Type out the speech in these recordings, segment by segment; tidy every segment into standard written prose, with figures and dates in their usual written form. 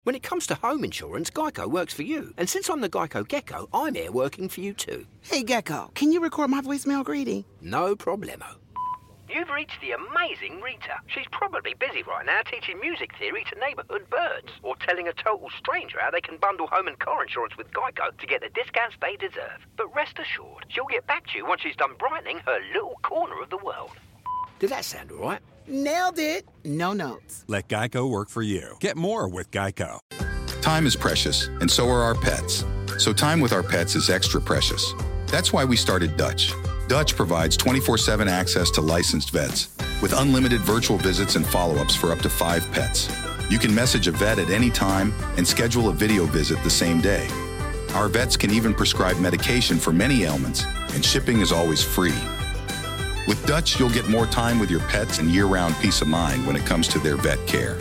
When it comes to home insurance, Geico works for you. And since I'm the Geico Gecko, I'm here working for you too. Hey, Gecko, can you record my voicemail greeting? No problemo. You've reached the amazing Rita. She's probably busy right now teaching music theory to neighbourhood birds, or telling a total stranger how they can bundle home and car insurance with Geico to get the discounts they deserve. But rest assured, she'll get back to you once she's done brightening her little corner of the world. Did that sound all right? Nailed it. No notes. Let Geico work for you. Get more with Geico. Time is precious, and so are our pets. So time with our pets is extra precious. That's why we started Dutch. Dutch provides 24/7 access to licensed vets with unlimited virtual visits and follow-ups for up to 5 pets. You can message a vet at any time and schedule a video visit the same day. Our vets can even prescribe medication for many ailments, and shipping is always free. With Dutch, you'll get more time with your pets and year-round peace of mind when it comes to their vet care.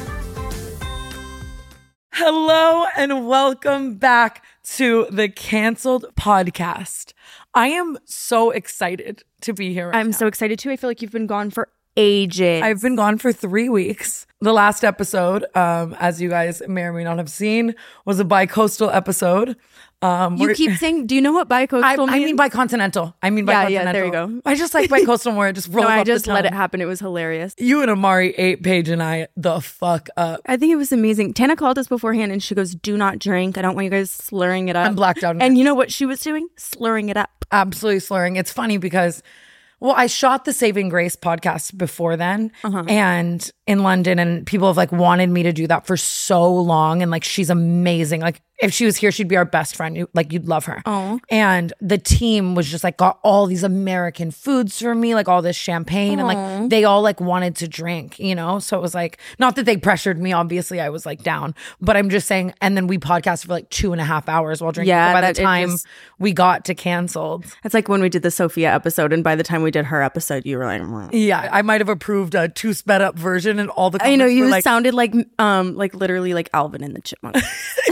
Hello and welcome back to the Canceled Podcast. I am so excited to be here right now. So excited too. I feel like you've been gone for ages. I've been gone for 3 weeks. The last episode, as you guys may or may not have seen, was a bi-coastal episode. You keep saying, do you know what bi-coastal means? I mean bi-continental. Yeah, there you go. I just like bi-coastal more. It just rolls off I just the tongue. let it happen. It was hilarious. You and Amari ate Paige and I the fuck up. I think it was amazing. Tana called us beforehand and she goes, do not drink. I don't want you guys slurring it up. I'm blacked out. And you know what she was doing? Slurring it up. Absolutely slurring. It's funny because, well, I shot the Saving Grace podcast before then and in London, and people have like wanted me to do that for so long. And like, she's amazing. Like, if she was here, she'd be our best friend. You'd love her. Oh. And the team was just like, got all these American foods for me, like all this champagne. And like, they all like wanted to drink, you know? So it was like, not that they pressured me. Obviously, I was like down. But I'm just saying, and then we podcasted for like 2.5 hours while drinking. Yeah, so by the time we got to Canceled. It's like when we did the Sophia episode, and by the time we did her episode, you were like, yeah, I might have approved a 2 sped up version, and all the comments I know, you were like, sounded like literally like Alvin and the Chipmunks.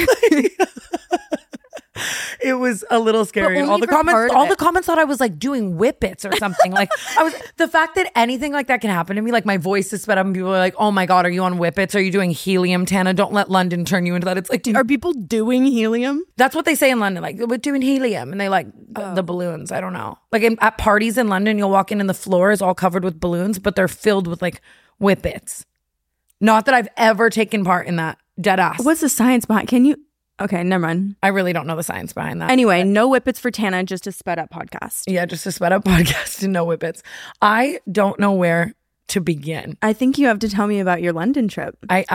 It was a little scary. But All the only comments thought I was like doing whippets or something. Like, the fact that anything like that can happen to me, like my voice is sped up and people are like, oh my God, are you on whippets? Are you doing helium, Tana? Don't let London turn you into that. It's like, Are people doing helium? that's what they say in London. Like, we're doing helium. And they like the balloons. I don't know. Like at parties in London, you'll walk in and the floor is all covered with balloons, but they're filled with like whippets. Not that I've ever taken part in that. Dead ass. What's the science behind? Can you? Okay, never mind. I really don't know the science behind that. Anyway, no whippets for Tana, just a sped up podcast. Yeah, just a sped up podcast and no whippets. I don't know where to begin. I think you have to tell me about your London trip.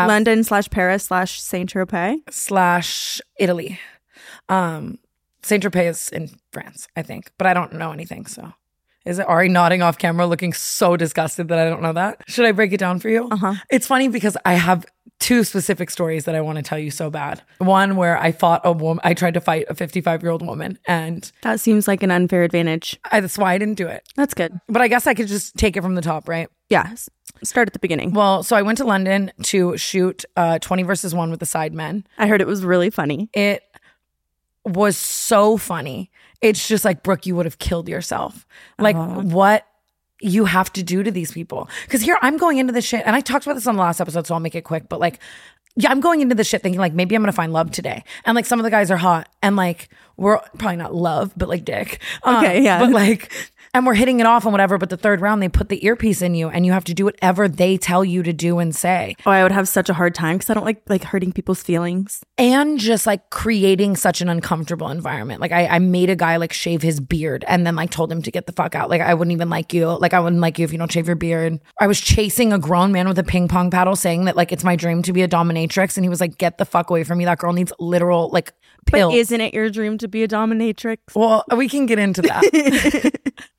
London/Paris/Saint-Tropez/Italy. Saint-Tropez is in France, I think, but I don't know anything, so. Is it Ari nodding off camera looking so disgusted that I don't know that? Should I break it down for you? It's funny because I have 2 specific stories that I want to tell you so bad. One where I tried to fight a 55-year-old woman, and that seems like an unfair advantage. That's why I didn't do it. That's good. But I guess I could just take it from the top, right? Yeah. Start at the beginning. Well, so I went to London to shoot 20 versus 1 with the Sidemen. I heard it was really funny. It was so funny. It's just like, Brooke, you would have killed yourself. Like, what you have to do to these people. Because here I'm going into this shit, and I talked about this on the last episode, so I'll make it quick. But like, yeah, I'm going into this shit thinking like, maybe I'm going to find love today. And like, some of the guys are hot, and like, we're probably not love, but like dick. Okay, yeah. But like, and we're hitting it off and whatever. But the third round, they put the earpiece in you, and you have to do whatever they tell you to do and say. Oh, I would have such a hard time because I don't like hurting people's feelings. And just like creating such an uncomfortable environment. Like I made a guy like shave his beard and then like told him to get the fuck out. Like I wouldn't even like you. Like I wouldn't like you if you don't shave your beard. I was chasing a grown man with a ping pong paddle saying that like it's my dream to be a dominatrix. And he was like, get the fuck away from me. That girl needs literal like pills. But isn't it your dream to be a dominatrix? Well, we can get into that.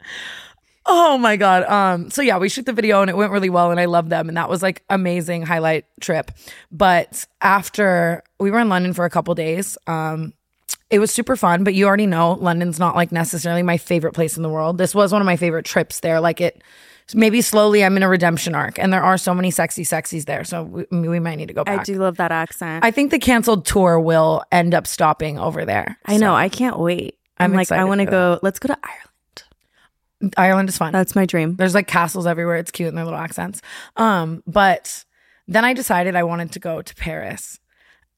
Oh my God. So yeah, we shoot the video and it went really well and I loved them. And that was like amazing highlight trip. But after we were in London for a couple days, it was super fun, but you already know London's not like necessarily my favorite place in the world. This was one of my favorite trips there. Like it, maybe slowly I'm in a redemption arc and there are so many sexy sexies there. So we might need to go back. I do love that accent. I think the canceled tour will end up stopping over there. I know. I can't wait. I'm like, I want to go. Let's go to Ireland. Ireland is fun. That's my dream. There's like castles everywhere. It's cute and their little accents. But then I decided I wanted to go to Paris.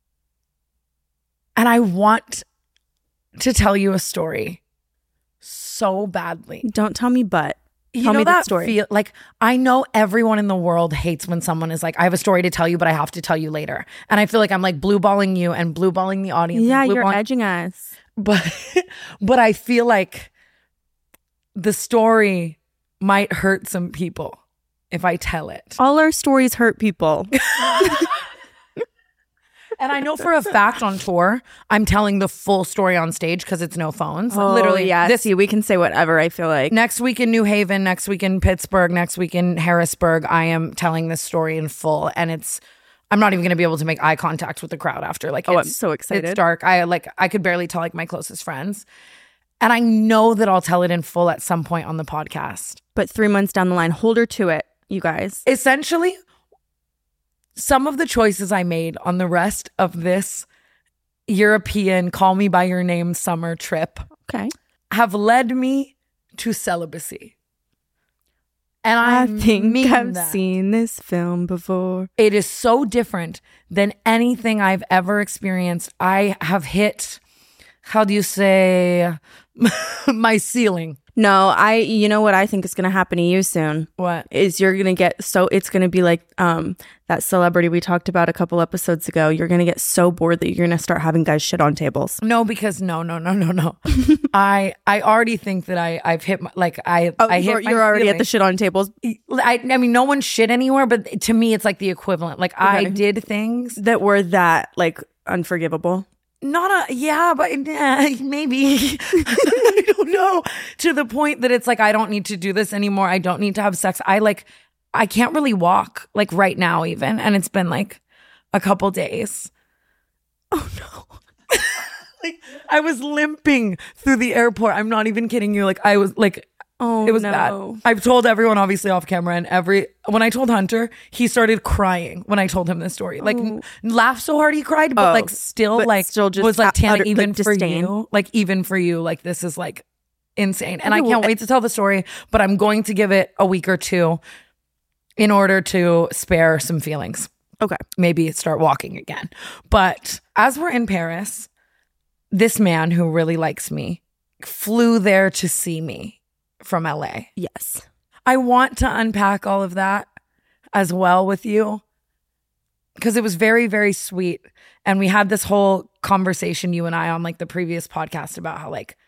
And I want to tell you a story so badly. Don't tell me but. You Tell know me that that story. like, I know everyone in the world hates when someone is like, I have a story to tell you, but I have to tell you later. And I feel like I'm like blue balling you and blue balling the audience. Yeah, and you're blue-balling- edging us. But I feel like the story might hurt some people if I tell it. All our stories hurt people. And I know for a fact on tour, I'm telling the full story on stage because it's no phones. Literally, yeah. this See, we can say whatever, I feel like. next week in New Haven, next week in Pittsburgh, next week in Harrisburg, I am telling this story in full. And I'm not even going to be able to make eye contact with the crowd after. Like, I'm so excited. It's dark. I could barely tell like my closest friends. And I know that I'll tell it in full at some point on the podcast. But 3 months down the line, hold her to it, you guys. Essentially, some of the choices I made on the rest of this European Call Me By Your Name summer trip Okay. have led me to celibacy. And I think mean I've that. seen this film before. It is so different than anything I've ever experienced. I have hit, how do you say, my ceiling. No, you know what I think is going to happen to you soon? What? Is you're going to get it's going to be like that celebrity we talked about a couple episodes ago. You're going to get so bored that you're going to start having guys shit on tables. No, because no. I already think that I've hit my, like I hit my You're already ceiling. at the shit on tables I mean, no one shit anywhere, but to me, it's like the equivalent. Like I did things that were that like unforgivable. but maybe I don't know, to the point that it's like I don't need to do this anymore. I don't need to have sex. I can't really walk like right now even, and it's been like a couple days. Oh no. Like I was limping through the airport. I'm not even kidding you. Like I was like, Oh, it was no. bad. I've told everyone obviously off camera, and when I told Hunter, he started crying when I told him this story. Like laughed so hard he cried, but like still just was like, Tana, utter, even like, for disdain. you, like even for you, like this is like insane. And I can't wait to tell the story, but I'm going to give it a week or two in order to spare some feelings. Okay. Maybe start walking again. But as we're in Paris, this man who really likes me flew there to see me from LA. Yes. I want to unpack all of that as well with you because it was very, very sweet. And we had this whole conversation, you and I, on like the previous podcast about how like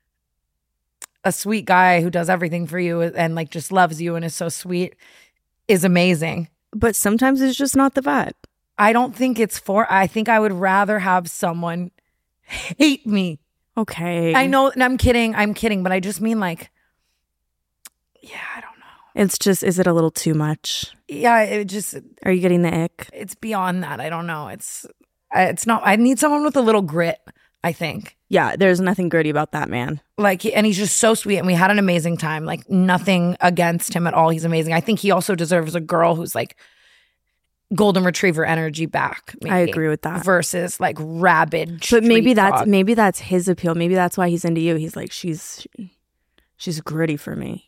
a sweet guy who does everything for you and like just loves you and is so sweet is amazing. But sometimes it's just not the vibe. I don't think I think I would rather have someone hate me. Okay. I know, and I'm kidding, but I just mean like, yeah, I don't know. It's just, is it a little too much? Yeah, it just, Are you getting the ick? it's beyond that. I don't know. It's not, I need someone with a little grit, I think. Yeah, there's nothing gritty about that man. Like, and he's just so sweet, and we had an amazing time. Like, nothing against him at all. He's amazing. I think he also deserves a girl who's like golden retriever energy back. Maybe, I agree with that. Versus like rabid. But maybe street that's dog. maybe that's his appeal. Maybe that's why he's into you. He's like, she's gritty for me.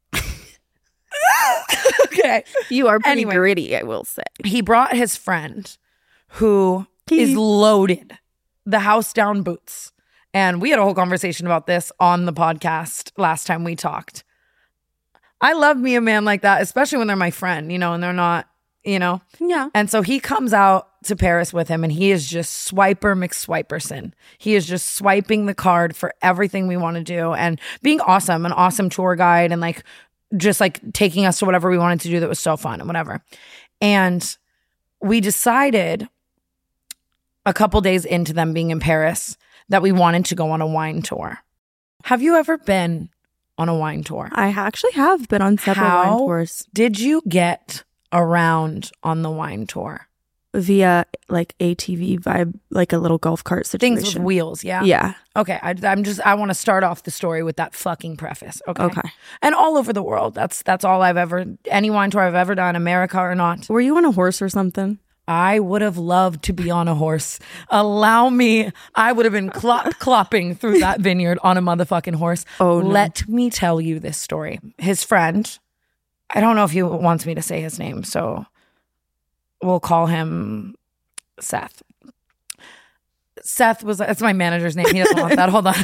Okay. You are pretty Anyway. gritty, I will say. He brought his friend who is loaded, the house down boots. And we had a whole conversation about this on the podcast last time we talked. I love me a man like that, especially when they're my friend, you know, and they're not, you know. Yeah. And so he comes out to Paris with him, and he is just Swiper McSwiperson. He is just swiping the card for everything we want to do and being awesome, an awesome tour guide, and like just like taking us to whatever we wanted to do that was so fun and whatever. And we decided a couple days into them being in Paris that we wanted to go on a wine tour. Have you ever been on a wine tour? I actually have been on several wine How tours did you get around on the wine tour? via like ATV vibe, like a little golf cart situation. Things with wheels, yeah? Yeah. Okay, I want to start off the story with that fucking preface. Okay. Okay. And all over the world. That's all any wine tour I've ever done, America or not. Were you on a horse or something? I would have loved to be on a horse. Allow me. I would have been clopping through that vineyard on a motherfucking horse. Oh, no. Let me tell you this story. His friend, I don't know if he wants me to say his name, so we'll call him Seth. Seth was, that's my manager's name. He doesn't want that. Hold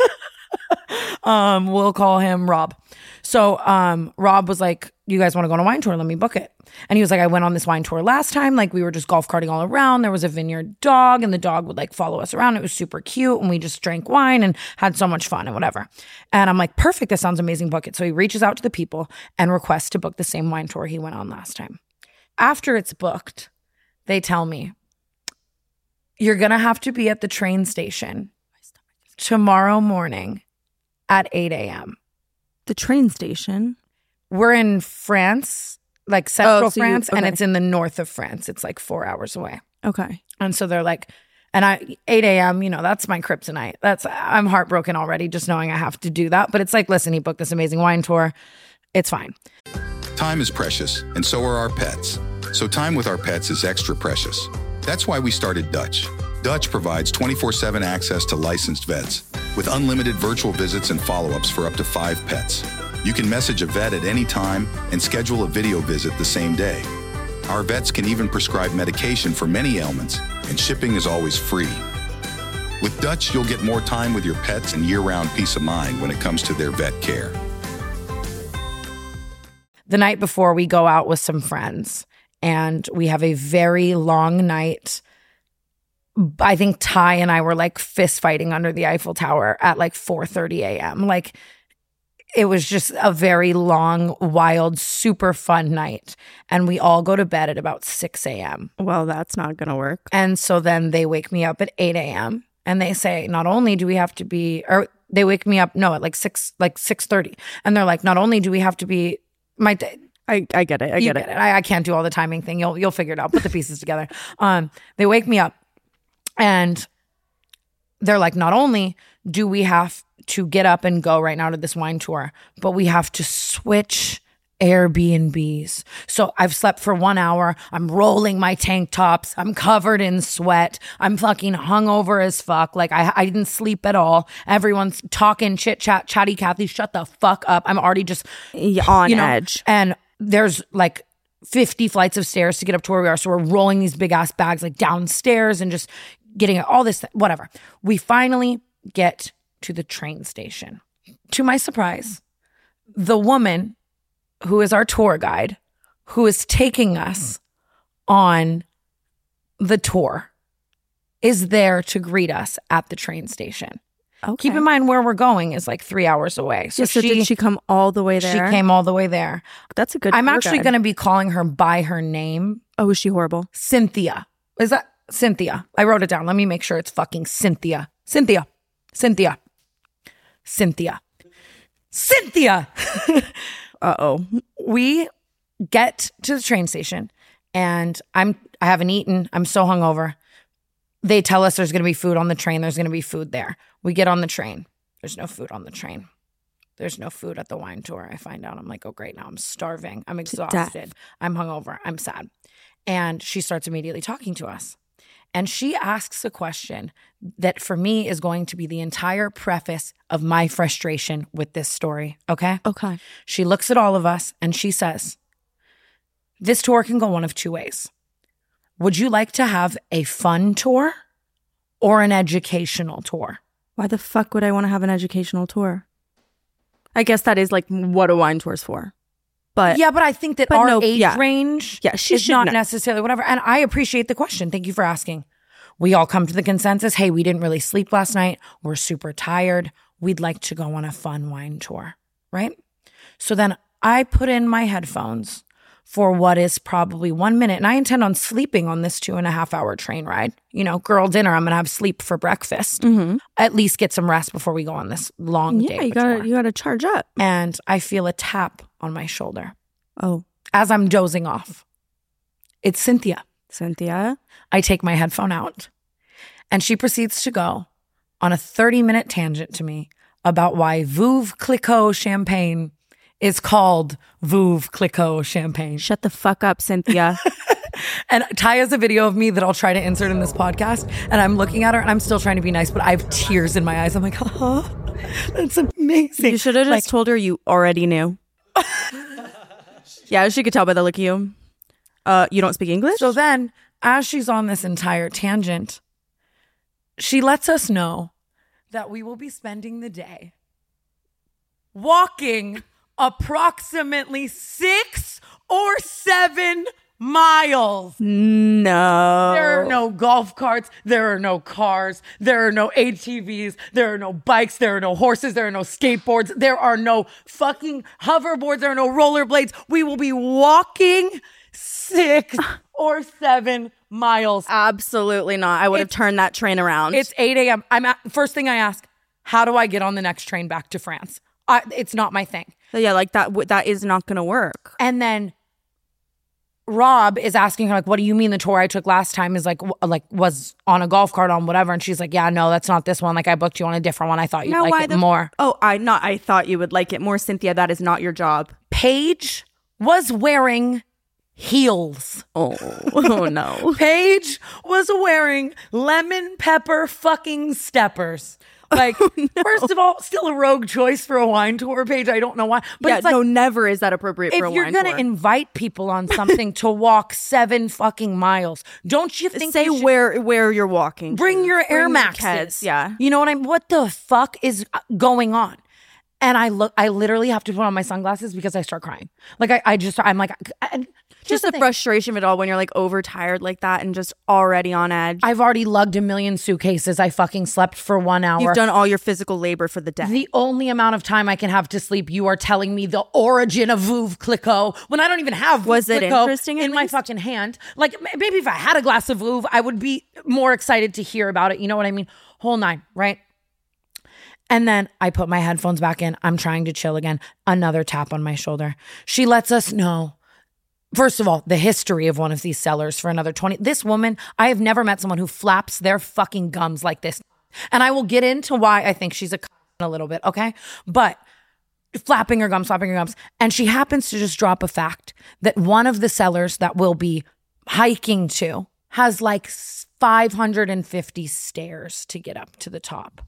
on. We'll call him Rob. So Rob was like, you guys want to go on a wine tour? Let me book it. And he was like, I went on this wine tour last time. Like we were just golf carting all around. There was a vineyard dog and the dog would like follow us around. It was super cute. And we just drank wine and had so much fun and whatever. And I'm like, perfect. This sounds amazing. Book it. So he reaches out to the people and requests to book the same wine tour he went on last time. After it's booked, they tell me, you're going to have to be at the train station tomorrow morning at 8 a.m. The train station? We're in France, like central so France, and okay. it's in the north of France. It's like 4 hours away. Okay. And so they're like, and 8 a.m., you know, that's my kryptonite. I'm heartbroken already just knowing I have to do that. But it's like, listen, he booked this amazing wine tour. It's fine. Time is precious, and so are our pets. So time with our pets is extra precious. That's why we started Dutch. Dutch provides 24/7 access to licensed vets with unlimited virtual visits and follow-ups for up to 5 pets. You can message a vet at any time and schedule a video visit the same day. Our vets can even prescribe medication for many ailments, and shipping is always free. With Dutch, you'll get more time with your pets and year-round peace of mind when it comes to their vet care. The night before, we go out with some friends and we have a very long night. I think Ty and I were like fist fighting under the Eiffel Tower at like 4:30 a.m. Like it was just a very long, wild, super fun night. And we all go to bed at about 6 a.m. Well, that's not going to work. And so then they wake me up at 8 a.m. and they say, not only do we have to be, or they wake me up, no, at like 6:30. And they're like, not only do we have to be, I get it. I get it. I can't do all the timing thing. You'll figure it out. Put the pieces together. They wake me up and they're like, not only do we have to get up and go right now to this wine tour, but we have to switch Airbnbs. So I've slept for 1 hour. I'm rolling my tank tops. I'm covered in sweat. I'm fucking hungover as fuck. Like I didn't sleep at all. Everyone's talking, chit chat, chatty Cathy, shut the fuck up. I'm already just on edge. And there's like 50 flights of stairs to get up to where we are. So we're rolling these big ass bags like downstairs and just getting all this, whatever. We finally get to the train station. To my surprise, the woman who is our tour guide, who is taking us on the tour, is there to greet us at the train station. Okay. Keep in mind where we're going is like 3 hours away. So, did she come all the way there? She came all the way there. That's a good I'm tour actually guide. going to be calling her by her name. Oh, is she horrible? Cynthia. Is that Cynthia? I wrote it down. Let me make sure it's fucking Cynthia. Cynthia. Cynthia. Cynthia. Cynthia. Uh-oh. We get to the train station and I haven't eaten. I'm so hungover. They tell us there's going to be food on the train. There's going to be food there. We get on the train. There's no food on the train. There's no food at the wine tour. I find out. I'm like, oh, great. Now I'm starving. I'm exhausted. I'm hungover. I'm sad. And she starts immediately talking to us. And she asks a question that for me is going to be the entire preface of my frustration with this story. Okay? Okay. She looks at all of us and she says, this tour can go one of two ways. Would you like to have a fun tour or an educational tour? Why the fuck would I want to have an educational tour? I guess that is like what a wine tour's for. But yeah, but I think that our age range she is should not know. necessarily whatever. And I appreciate the question. Thank you for asking. We all come to the consensus, hey, we didn't really sleep last night. We're super tired. We'd like to go on a fun wine tour, right? So then I put in my headphones for what is probably 1 minute. And I intend on sleeping on this 2.5 hour train ride. You know, girl dinner, I'm going to have sleep for breakfast. Mm-hmm. At least get some rest before we go on this long day. Yeah, you gotta charge up. And I feel a tap on my shoulder. Oh. As I'm dozing off. It's Cynthia. Cynthia. I take my headphone out and she proceeds to go on a 30-minute tangent to me about why Veuve Clicquot champagne is called Veuve Clicquot champagne. Shut the fuck up, Cynthia. And Ty has a video of me that I'll try to insert in this podcast. And I'm looking at her and I'm still trying to be nice, but I have tears in my eyes. I'm like, that's amazing. You should have just told her you already knew. Yeah, she could tell by the look of you. You don't speak English? So then, as she's on this entire tangent, she lets us know that we will be spending the day walking approximately 6 or 7 miles. No. There are no golf carts. There are no cars. There are no ATVs. There are no bikes. There are no horses. There are no skateboards. There are no fucking hoverboards. There are no rollerblades. We will be walking 6 or 7 miles. Absolutely not. I would have turned that train around. It's 8 a.m. First thing I ask, how do I get on the next train back to France? It's not my thing. So yeah, like that is not going to work. And then Rob is asking her, like, what do you mean the tour I took last time is like was on a golf cart on whatever? And she's like, yeah, no, that's not this one. Like, I booked you on a different one. I thought you'd like it more. I thought you would like it more, Cynthia. That is not your job. Paige was wearing heels. Oh no. Paige was wearing lemon pepper fucking steppers. Like, first of all, still a rogue choice for a wine tour, Paige. I don't know why. But yeah, it's like, no, never is that appropriate for a wine tour. If you're going to invite people on something to walk 7 fucking miles, don't you think say where you're walking? Bring your Air Maxes. Yeah. You know what the fuck is going on? And I literally have to put on my sunglasses because I start crying. Like, I'm like... Just the frustration of it all when you're like overtired like that and just already on edge. I've already lugged a million suitcases. I fucking slept for 1 hour. You've done all your physical labor for the day. The only amount of time I can have to sleep, you are telling me the origin of Veuve Clicquot when I don't even have Veuve Was it Clicquot interesting in my fucking hand. Like, maybe if I had a glass of Veuve, I would be more excited to hear about it. You know what I mean? Whole nine, right? And then I put my headphones back in. I'm trying to chill again. Another tap on my shoulder. She lets us know, first of all, the history of one of these sellers for another 20. This woman, I have never met someone who flaps their fucking gums like this. And I will get into why I think she's a little bit, okay? But flapping her gums. And she happens to just drop a fact that one of the sellers that we'll be hiking to has like 550 stairs to get up to the top.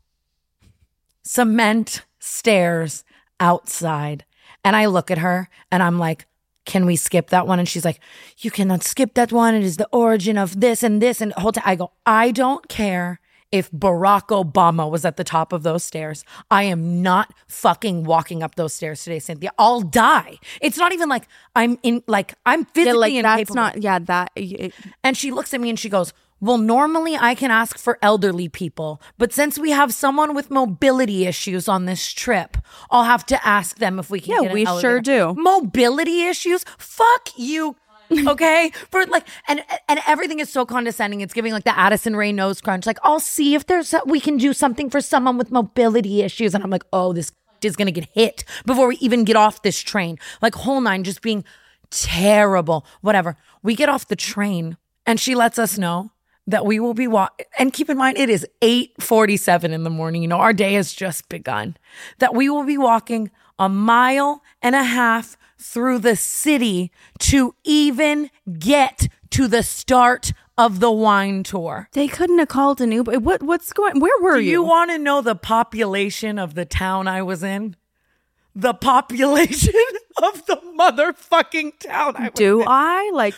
Cement stairs outside. And I look at her and I'm like, can we skip that one? And she's like, you cannot skip that one. It is the origin of this and this. And the whole time I go, I don't care if Barack Obama was at the top of those stairs. I am not fucking walking up those stairs today, Cynthia. I'll die. It's not even like I'm physically incapable. And she looks at me and she goes, well, normally I can ask for elderly people, but since we have someone with mobility issues on this trip, I'll have to ask them if we can get an elevator. Sure do. Mobility issues? Fuck you. Okay? For like, and everything is so condescending. It's giving like the Addison Rae nose crunch. Like, I'll see if we can do something for someone with mobility issues. And I'm like, oh, this is going to get hit before we even get off this train. Like, whole nine, just being terrible. Whatever. We get off the train and she lets us know that we will be and keep in mind, it is 8:47 in the morning. You know, our day has just begun. That we will be walking 1.5 miles through the city to even get to the start of the wine tour. They couldn't have called an Uber. What's going? Where were you? Do you want to know the population of the town I was in? The population of the motherfucking town I was in. Do I? Like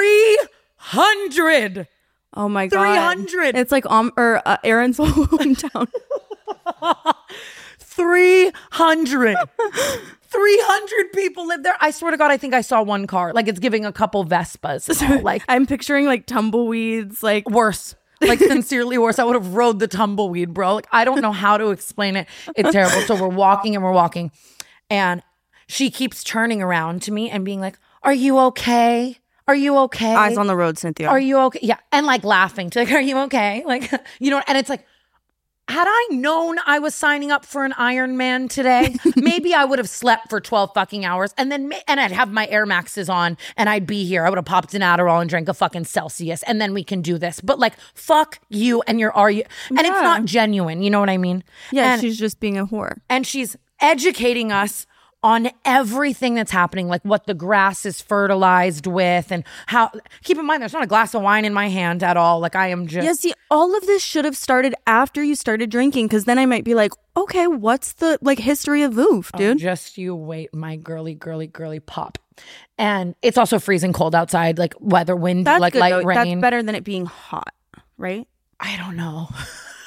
300. Oh my God. 300. It's like Aaron's hometown. 300. 300 people live there. I swear to God, I think I saw one car. Like, it's giving a couple Vespas. Like, I'm picturing like tumbleweeds, like worse. Like, sincerely worse. I would have rode the tumbleweed, bro. Like, I don't know how to explain it. It's terrible. So we're walking. And she keeps turning around to me and being like, are you okay? Are you okay? Eyes on the road, Cynthia. Are you okay? Yeah. And like laughing to like, are you okay? Like, you know, and it's like, had I known I was signing up for an Ironman today, maybe I would have slept for 12 fucking hours and I'd have my Air Maxes on and I'd be here. I would have popped an Adderall and drank a fucking Celsius and then we can do this. But like, fuck you and your are you? And it's not genuine. You know what I mean? Yeah, she's just being a whore. And she's educating us on everything that's happening, like what the grass is fertilized with and how, keep in mind, there's not a glass of wine in my hand at all. Like, I am just... Yeah, see, all of this should have started after you started drinking, because then I might be like, okay, what's the, like, history of Veuve, dude? Just you wait, my girly pop. And it's also freezing cold outside, like weather, wind, that's like good, light though. rain. That's better than it being hot, right? I don't know.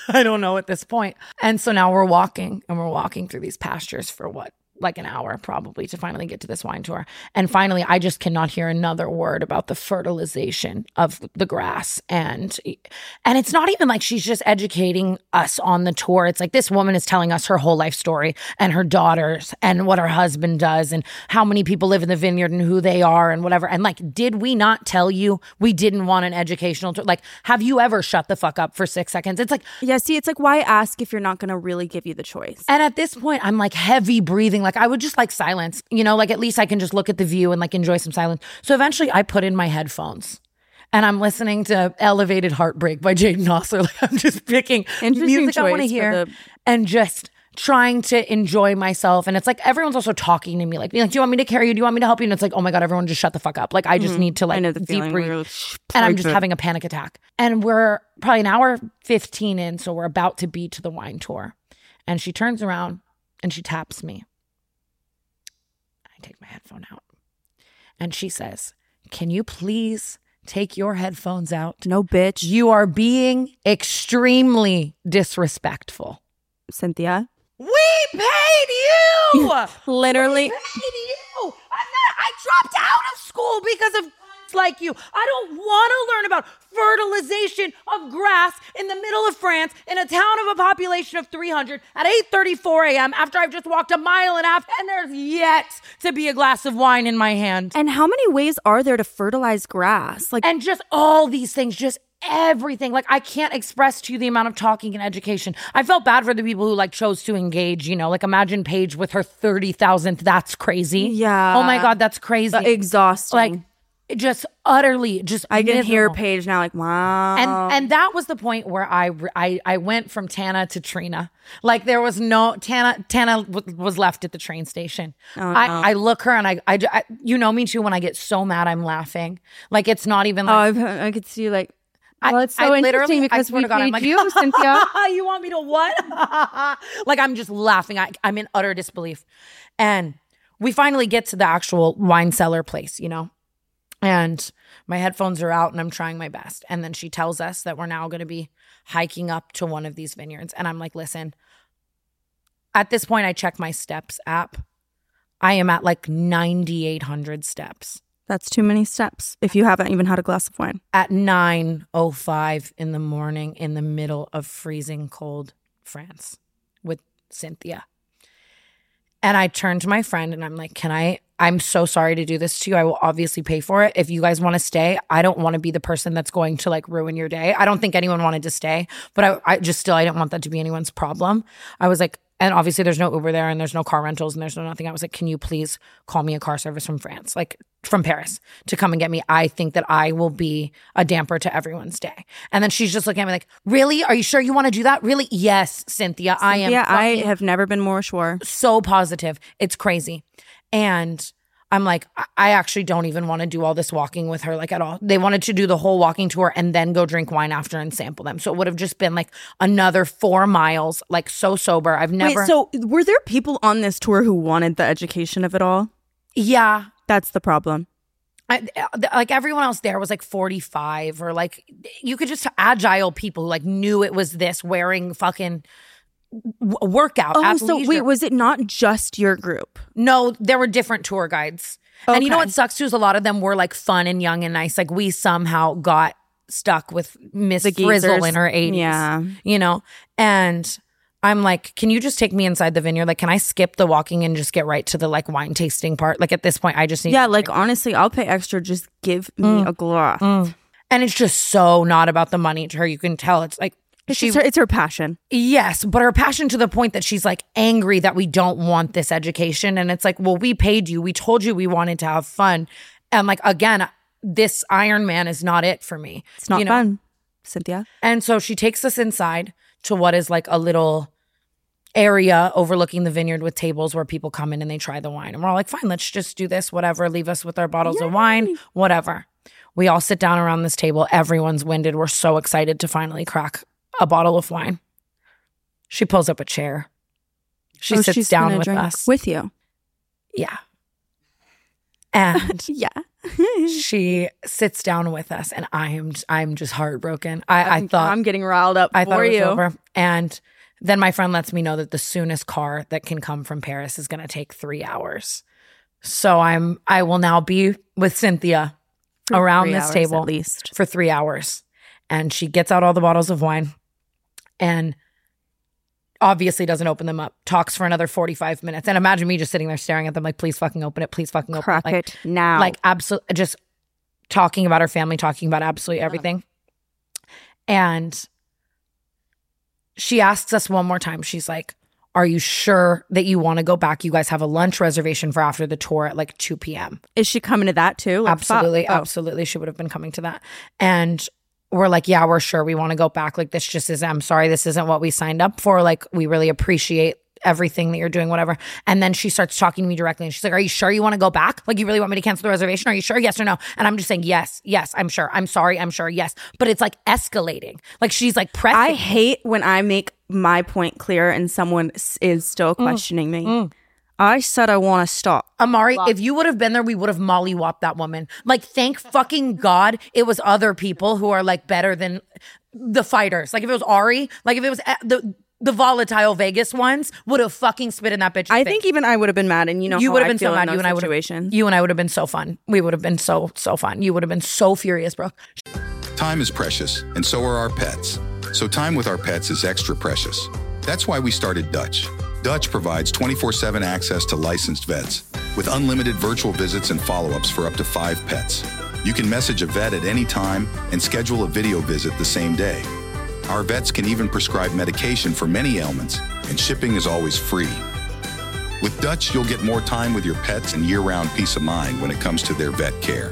I don't know at this point. And so now we're walking through these pastures for what? Like an hour probably to finally get to this wine tour. And finally, I just cannot hear another word about the fertilization of the grass. And it's not even like she's just educating us on the tour. It's like this woman is telling us her whole life story and her daughters and what her husband does and how many people live in the vineyard and who they are and whatever. And like, did we not tell you we didn't want an educational tour? Like, have you ever shut the fuck up for 6 seconds? It's like, yeah, see, it's like, why ask if you're not going to really give you the choice? and at this point, I'm like heavy breathing. Like I would just like silence, you know, like at least I can just look at the view and like enjoy some silence. So eventually I put in my headphones and I'm listening to Elevated Heartbreak by Jaden Osler. Like I'm just picking music I want to hear and just trying to enjoy myself. And it's like everyone's also talking to me like, do you want me to carry you? Do you want me to help you? And it's like, oh my God, everyone just shut the fuck up. Like I just need to like deep breathe. And I'm just having a panic attack. And we're probably an hour 15 in. So we're about to be to the wine tour. And she turns around and she taps me. I take my headphone out and she says, can you please take your headphones out? No, bitch. You are being extremely disrespectful. Cynthia. We paid you! Literally. We paid you! I dropped out of school because of like you. I don't want to learn about fertilization of grass in the middle of France in a town of a population of 300 at 8:34 a.m. after I've just walked a mile and a half and there's yet to be a glass of wine in my hand. And how many ways are there to fertilize grass? Like, and just all these things, just everything. Like I can't express to you the amount of talking and education. I felt bad for the people who like chose to engage, you know, like imagine Paige with her 30,000th. That's crazy. Yeah. Oh my God, that's crazy. Exhausting. Like just utterly, just I can miserable. hear Paige now like, wow. And that was the point where I went from Tana to Trina. Like there was no Tana was left at the train station. Oh, no. I look her and I you know me too, when I get so mad I'm laughing. Like it's not even like I could see like, well, it's so interesting because we I'm paid like, you, Cynthia. You want me to what? Like I'm just laughing. I'm in utter disbelief. And we finally get to the actual wine cellar place, you know? And my headphones are out and I'm trying my best. And then she tells us that we're now going to be hiking up to one of these vineyards. And I'm like, listen, at this point, I check my steps app. I am at like 9,800 steps. That's too many steps if you haven't even had a glass of wine. At 9:05 in the morning in the middle of freezing cold France with Cynthia. And I turned to my friend and I'm like, I'm so sorry to do this to you. I will obviously pay for it. If you guys want to stay, I don't want to be the person that's going to like ruin your day. I don't think anyone wanted to stay, but I didn't want that to be anyone's problem. I was like, and obviously there's no Uber there and there's no car rentals and there's no nothing. I was like, can you please call me a car service from France, like from Paris, to come and get me? I think that I will be a damper to everyone's day. And then she's just looking at me like, really? Are you sure you want to do that? Really? Yes, Cynthia, I am. Yeah, I have never been more sure. So positive. It's crazy. And I'm like, I actually don't even want to do all this walking with her like at all. They wanted to do the whole walking tour and then go drink wine after and sample them. So it would have just been like another 4 miles, like so sober. I've never. Wait, so were there people on this tour who wanted the education of it all? Yeah. That's the problem. Like everyone else there was like 45 or like you could just agile people who like knew it was this wearing fucking workout. Oh, so wait, was it not just your group? No, there were different tour guides. Okay. And you know what sucks too is a lot of them were like fun and young and nice. Like we somehow got stuck with Miss Frizzle in her 80s. Yeah. You know? And I'm like, can you just take me inside the vineyard? Like, can I skip the walking and just get right to the like wine tasting part? Like at this point, I just need like honestly, I'll pay extra. Just give me a glass. And it's just so not about the money to her. You can tell it's like, it's her passion. Yes, but her passion to the point that she's like angry that we don't want this education. And it's like, well, we paid you. We told you we wanted to have fun. And like, again, this Ironman is not it for me. It's not fun, Cynthia. And so she takes us inside to what is like a little area overlooking the vineyard with tables where people come in and they try the wine. And we're all like, fine, let's just do this, whatever. Leave us with our bottles of wine, whatever. We all sit down around this table. Everyone's winded. We're so excited to finally crack a bottle of wine. She pulls up a chair. She sits down with us. With you. Yeah. And yeah. She sits down with us, and I'm just heartbroken. I thought I'm getting riled up I thought for it was you. over. And then my friend lets me know that the soonest car that can come from Paris is going to take 3 hours. So I will now be with Cynthia around 3 this hours table at least. for 3 hours. And she gets out all the bottles of wine and obviously doesn't open them up, talks for another 45 minutes. And imagine me just sitting there staring at them like, please fucking open it. Please fucking open Crack it. Like, it now. like absolutely just talking about her family, talking about absolutely everything. And she asks us one more time. She's like, are you sure that you want to go back? You guys have a lunch reservation for after the tour at like 2 p.m. Is she coming to that too? Like, Absolutely. fuck. Oh. Absolutely. She would have been coming to that. And we're like, yeah, we're sure we want to go back. Like, this just is, I'm sorry, this isn't what we signed up for. Like, we really appreciate everything that you're doing, whatever. And then she starts talking to me directly and she's like, are you sure you want to go back? Like, you really want me to cancel the reservation? Are you sure? Yes or no? And I'm just saying, yes, I'm sure. I'm sorry, I'm sure, yes. But it's like escalating. Like, she's like pressing. I hate when I make my point clear and someone is still questioning me. I said I want to stop. Amari, if you would have been there, we would have mollywopped that woman. Like, thank fucking God it was other people who are like better than the fighters. Like, if it was Ari, like if it was the volatile Vegas ones, would have fucking spit in that bitch's I face. think even I would have been mad, and you would would have been so mad. You and I would situations. have been so fun. We would have been so fun. You would have been so furious, bro. Time is precious, and so are our pets. So time with our pets is extra precious. That's why we started Dutch. Dutch provides 24/7 access to licensed vets with unlimited virtual visits and follow-ups for up to 5 pets. You can message a vet at any time and schedule a video visit the same day. Our vets can even prescribe medication for many ailments, and shipping is always free. With Dutch, you'll get more time with your pets and year-round peace of mind when it comes to their vet care.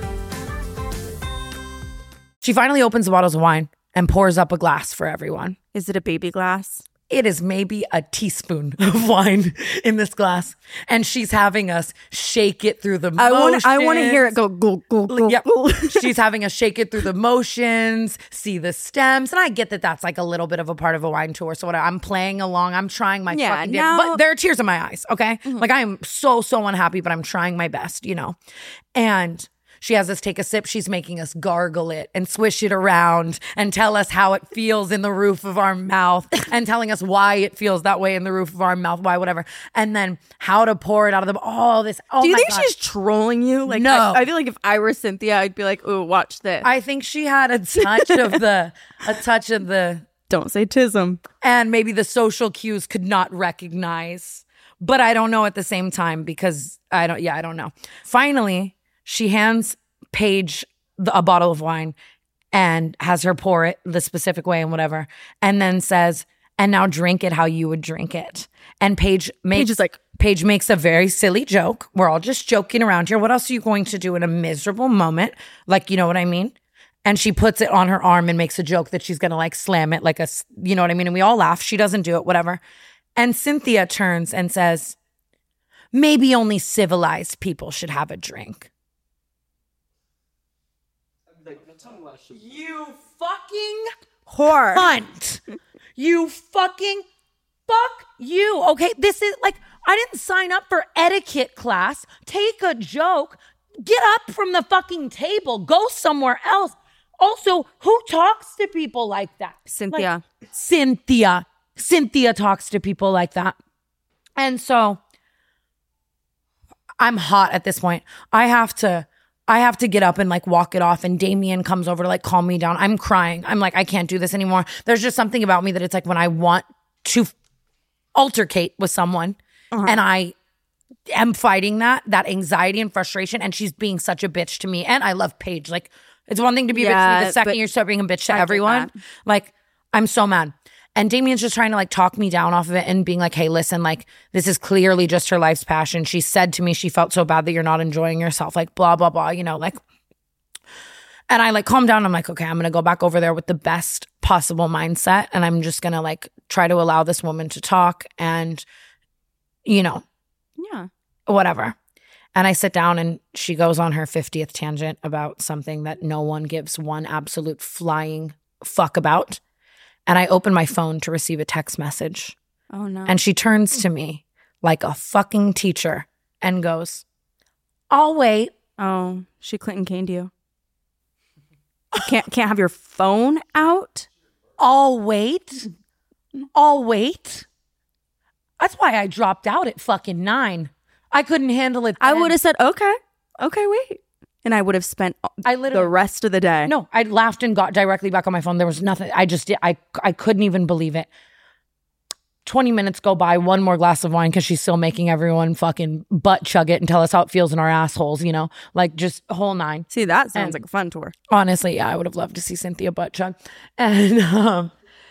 She finally opens the bottles of wine and pours up a glass for everyone. Is it a baby glass? It is maybe a teaspoon of wine in this glass. And she's having us shake it through the motions. I want to hear it go, go, go, go. Yep. go. She's having us shake it through the motions, see the stems. And I get that that's like a little bit of a part of a wine tour. So I'm playing along. I'm trying my fucking dip. But there are tears in my eyes, okay? Like, I am so unhappy, but I'm trying my best, you know? And she has us take a sip. She's making us gargle it and swish it around and tell us how it feels in the roof of our mouth and telling us why it feels that way in the roof of our mouth, why, whatever. And then how to pour it out of the, all this. Oh, Do you my think God. she's trolling you? Like, No. I feel like if I were Cynthia, I'd be like, ooh, watch this. I think she had a touch of the, Don't say tism. and maybe the social cues could not recognize. But I don't know at the same time because I don't know. Finally, she hands Paige a bottle of wine and has her pour it the specific way and whatever. And then says, and now drink it how you would drink it. And Paige makes a very silly joke. We're all just joking around here. What else are you going to do in a miserable moment? Like, you know what I mean? And she puts it on her arm and makes a joke that she's going to like slam it like you know what I mean? And we all laugh. She doesn't do it, whatever. And Cynthia turns and says, maybe only civilized people should have a drink. You fucking Whore. cunt. You fucking fuck you. Okay, this is like, I didn't sign up for etiquette class. Take a joke. Get up from the fucking table. Go somewhere else. Also, who talks to people like that? Cynthia. Like, Cynthia. Cynthia talks to people like that. And so I'm hot at this point. I have to get up and like walk it off, and Damien comes over to like calm me down. I'm crying. I'm like, I can't do this anymore. There's just something about me that it's like when I want to altercate with someone and I am fighting that anxiety and frustration, and she's being such a bitch to me. And I love Paige. Like, it's one thing to be a bitch to me. The second you start being a bitch to everyone, like, I'm so mad. And Damien's just trying to like talk me down off of it and being like, hey, listen, like, this is clearly just her life's passion. She said to me she felt so bad that you're not enjoying yourself, like, blah, blah, blah, you know, like. And I like calm down. I'm like, okay, I'm going to go back over there with the best possible mindset. And I'm just going to like try to allow this woman to talk and, you know, Yeah. whatever. And I sit down and she goes on her 50th tangent about something that no one gives one absolute flying fuck about. And I open my phone to receive a text message. Oh, no. And she turns to me like a fucking teacher and goes, I'll wait. Oh, she Clinton caned you. Can't have your phone out? I'll wait. That's why I dropped out at fucking 9. I couldn't handle it then. I would have said, okay, wait. And I would have spent the rest of the day. No, I laughed and got directly back on my phone. There was nothing. I couldn't even believe it. 20 minutes go by, one more glass of wine because she's still making everyone fucking butt chug it and tell us how it feels in our assholes, you know? Like just whole 9. See, that sounds like a fun tour. Honestly, yeah, I would have loved to see Cynthia butt chug. And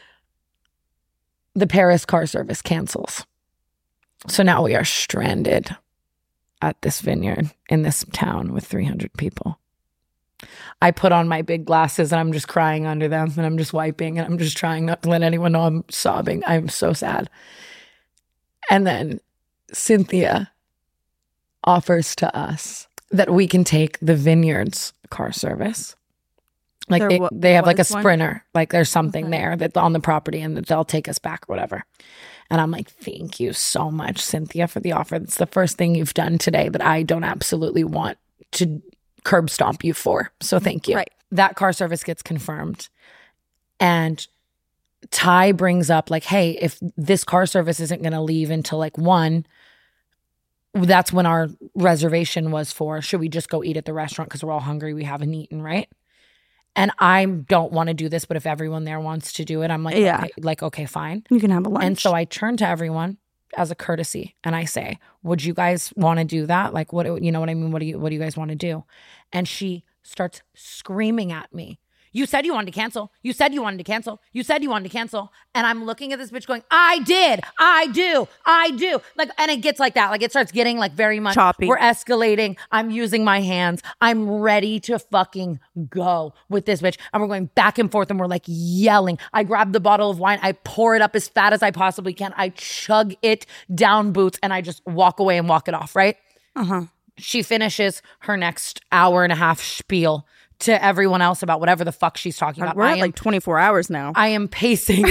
the Paris car service cancels. So now we are stranded at this vineyard in this town with 300 people. I put on my big glasses and I'm just crying under them and I'm just wiping and I'm just trying not to let anyone know I'm sobbing. I'm so sad. And then Cynthia offers to us that we can take the vineyard's car service. Like they have like a Sprinter, like there's something there that's on the property and that they'll take us back or whatever. And I'm like, thank you so much, Cynthia, for the offer. That's the first thing you've done today that I don't absolutely want to curb stomp you for. So thank you. Right. That car service gets confirmed. And Ty brings up like, hey, if this car service isn't going to leave until like 1, that's when our reservation was for. Should we just go eat at the restaurant because we're all hungry? We haven't eaten, right? And I don't want to do this, but if everyone there wants to do it, I'm like, yeah. Okay, fine. You can have a lunch. And so I turn to everyone as a courtesy and I say, would you guys want to do that? Like, what, you know what I mean? What do you guys want to do? And she starts screaming at me. You said you wanted to cancel. You said you wanted to cancel. You said you wanted to cancel. And I'm looking at this bitch going, I did. I do. Like, and it gets like that. Like it starts getting like very much choppy. We're escalating. I'm using my hands. I'm ready to fucking go with this bitch. And we're going back and forth and we're like yelling. I grab the bottle of wine. I pour it up as fat as I possibly can. I chug it down boots and I just walk away and walk it off, right? Uh-huh. She finishes her next hour and a half spiel to everyone else about whatever the fuck she's talking about. We're at like 24 hours now. I am pacing.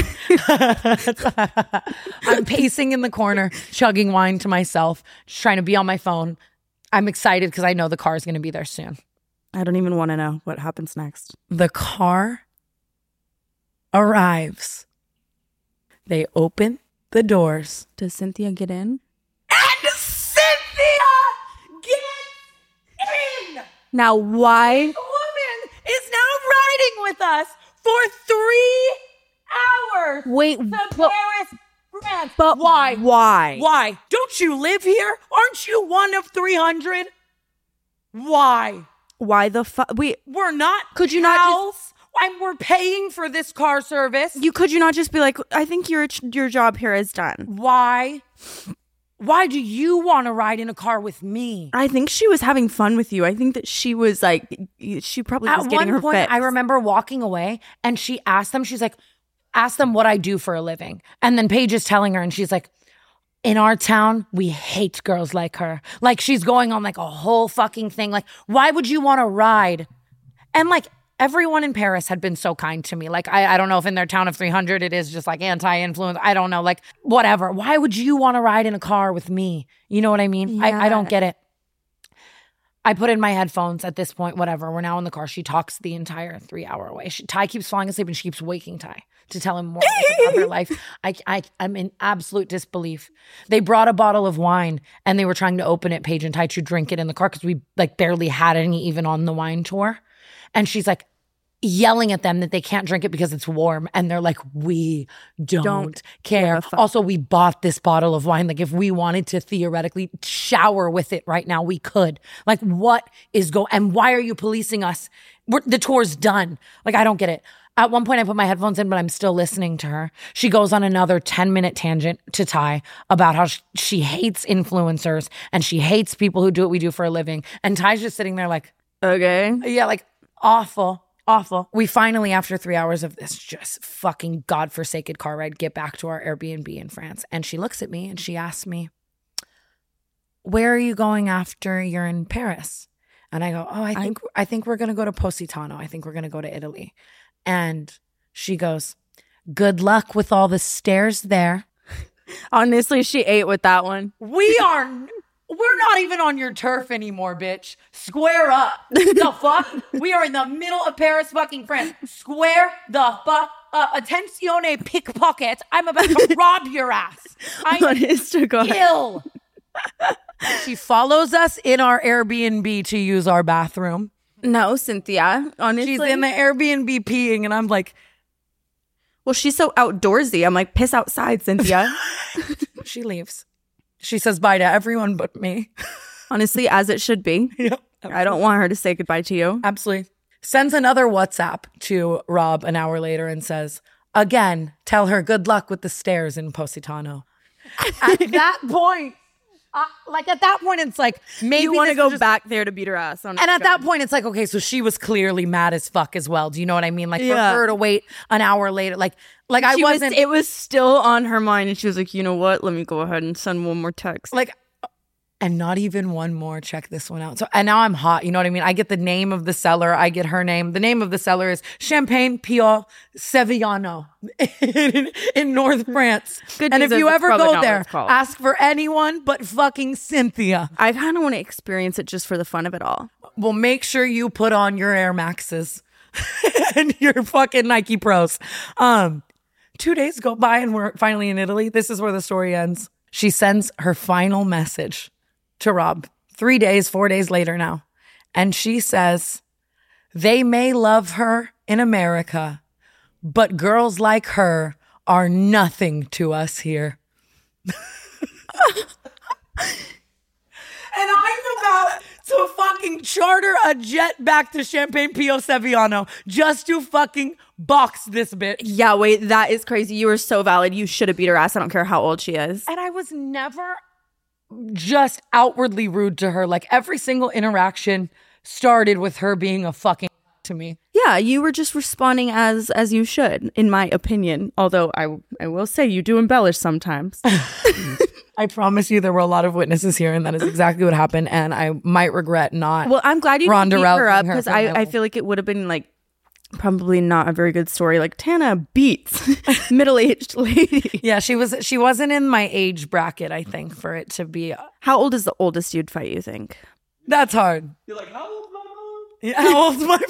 I'm pacing in the corner, chugging wine to myself, just trying to be on my phone. I'm excited because I know the car is going to be there soon. I don't even want to know what happens next. The car arrives. They open the doors. Does Cynthia get in? And Cynthia gets in! Now, why? Woman is now riding with us for 3 hours. Wait, to but- Paris, France. But Why? Why? Why? Don't you live here? Aren't you one of 300? Why? Why the fuck? We're not. Could you not cows. We're paying for this car service. Could you not just be like, I think your job here is done? Why? Why do you want to ride in a car with me? I think she was having fun with you. I think that she was like, she probably was getting her fix. I remember walking away and she asked them, she's like, ask them what I do for a living. And then Paige is telling her and she's like, in our town, we hate girls like her. Like she's going on like a whole fucking thing. Like, why would you want to ride? And like everyone in Paris had been so kind to me. Like, I don't know if in their town of 300, it is just like anti-influence. I don't know, like whatever. Why would you want to ride in a car with me? You know what I mean? Yeah. I don't get it. I put in my headphones at this point, whatever. We're now in the car. She talks the entire 3 hour away. Ty keeps falling asleep and she keeps waking Ty to tell him more about her life. I'm in absolute disbelief. They brought a bottle of wine and they were trying to open it, Paige and Ty, to drink it in the car because we like barely had any even on the wine tour. And she's like yelling at them that they can't drink it because it's warm. And they're like, we don't care. Also, we bought this bottle of wine. Like if we wanted to theoretically shower with it right now, we could. Like what is and why are you policing us? The tour's done. Like I don't get it. At one point I put my headphones in, but I'm still listening to her. She goes on another 10-minute tangent to Ty about how she hates influencers and she hates people who do what we do for a living. And Ty's just sitting there like, okay. Yeah, like awful. We finally, after 3 hours of this just fucking godforsaken car ride, get back to our Airbnb in France. And she looks at me and she asks me, where are you going after you're in Paris? And I go, oh, I think we're going to go to Positano. I think we're going to go to Italy. And she goes, good luck with all the stairs there. Honestly, she ate with that one. We We're not even on your turf anymore, bitch. Square up. The fuck? We are in the middle of Paris, fucking France. Square the fuck up. Attenzione, pickpocket. I'm about to rob your ass. Honest to God. Ill. She follows us in our Airbnb to use our bathroom. No, Cynthia. Honestly. She's in the Airbnb peeing, and I'm like, well, she's so outdoorsy. I'm like, piss outside, Cynthia. she leaves. She says bye to everyone but me. Honestly, as it should be. Yep. I don't want her to say goodbye to you. Absolutely. Sends another WhatsApp to Rob an hour later and says, again, tell her good luck with the stairs in Positano. At that point, it's like, maybe you want to this go was back there to beat her ass. And at that point, it's like, okay, so she was clearly mad as fuck as well. Do you know what I mean? Like, for her to wait an hour later, like I wasn't. It was still on her mind, and she was like, you know what? Let me go ahead and send one more text. Like, and not even one more. Check this one out. So, and now I'm hot. You know what I mean? I get the name of the seller. I get her name. The name of the seller is Champagne Pio Sevillano in North France. Good and news if you is it's ever probably go not what there, it's called. ask for anyone but fucking Cynthia. I kind of want to experience it just for the fun of it all. Well, make sure you put on your Air Maxes and your fucking Nike Pros. 2 days go by and we're finally in Italy. This is where the story ends. She sends her final message to Rob 4 days later now. And she says, they may love her in America, but girls like her are nothing to us here. And I'm about to fucking charter a jet back to Champagne Pio Sevillano just to fucking box this bitch. Yeah, wait, that is crazy. You were so valid. You should have beat her ass. I don't care how old she is. And I was never just outwardly rude to her. Like, every single interaction started with her being a fucking to me. Yeah, you were just responding as you should, in my opinion. Although I will say you do embellish sometimes. I promise you there were a lot of witnesses here, and that is exactly what happened. And I might regret not. Well, I'm glad you Ronda didn't beat her Rousing up, her because from my I level. feel like it would have been like probably not a very good story. Like, Tana beats middle-aged lady. Yeah, she wasn't in my age bracket, I think, for it to be. How old is the oldest you'd fight, you think? That's hard. You're like, how old's my mom? Yeah, how old's my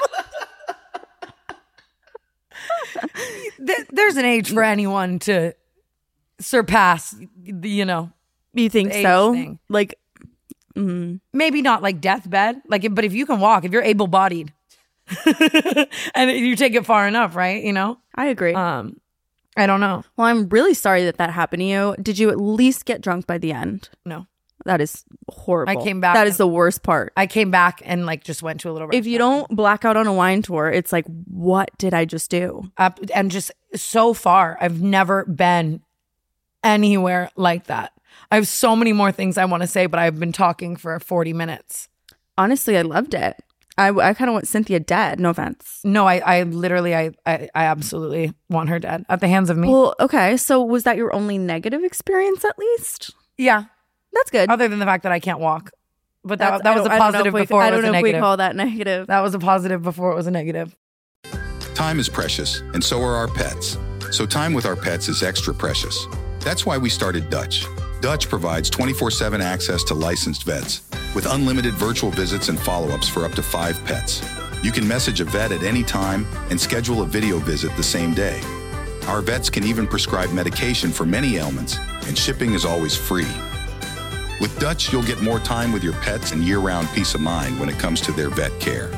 mom? There's an age for anyone to surpass, you know. You think The age so? thing. Like, Maybe not like deathbed, but if you can walk, if you're able-bodied, and you take it far enough, right? You know. I agree. I don't know. Well, I'm really sorry that happened to you. Did you at least get drunk by the end? No, That is horrible. I came back That and- is the worst part. I came back and just went to a little. If you don't black out on a wine tour, it's like, what did I just do? And just so far, I've never been anywhere like that. I have so many more things I want to say, but I've been talking for 40 minutes. Honestly, I loved it. I kind of want Cynthia dead. No offense. No, I literally, I absolutely want her dead at the hands of me. Well, okay. So was that your only negative experience at least? Yeah. That's good. Other than the fact that I can't walk. But that I was a don't- I don't know positive if we- before I it was don't a know if we negative. call that negative. That was a positive before it was a negative. Time is precious, and so are our pets. So time with our pets is extra precious. That's why we started Dutch. Dutch provides 24/7 access to licensed vets with unlimited virtual visits and follow-ups for up to 5 pets. You can message a vet at any time and schedule a video visit the same day. Our vets can even prescribe medication for many ailments, and shipping is always free. With Dutch, you'll get more time with your pets and year-round peace of mind when it comes to their vet care.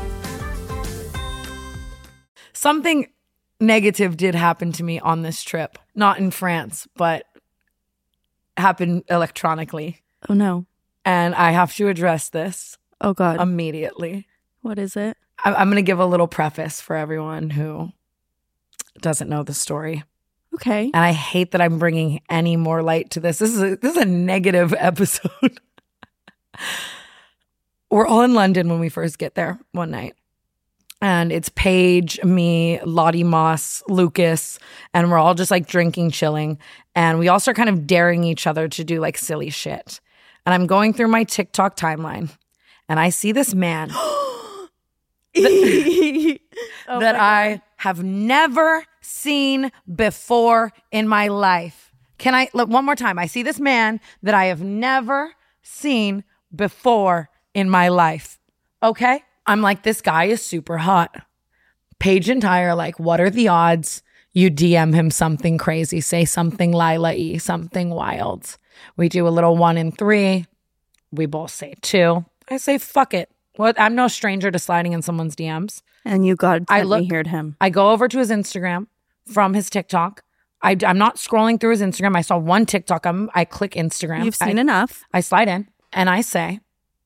Something negative did happen to me on this trip. Not in France, but happened electronically. Oh, no. And I have to address this Oh, God. immediately. What is it? I'm going to give a little preface for everyone who doesn't know the story. Okay. And I hate that I'm bringing any more light to this. This is a negative episode. We're all in London when we first get there one night. And it's Paige, me, Lottie Moss, Lucas, and we're all just drinking, chilling. And we all start kind of daring each other to do silly shit. And I'm going through my TikTok timeline and I see this man that I have never seen before in my life. Can I look one more time? I see this man that I have never seen before in my life. Okay? I'm like, this guy is super hot. Paige and Ty are like, what are the odds you DM him something crazy? Say something Lila-y, something wild. We do a little 1 in 3. We both say 2. I say, fuck it. What? I'm no stranger to sliding in someone's DMs. And you got me heard him. I go over to his Instagram from his TikTok. I'm not scrolling through his Instagram. I saw one TikTok. I click Instagram. You've seen enough. I slide in and I say,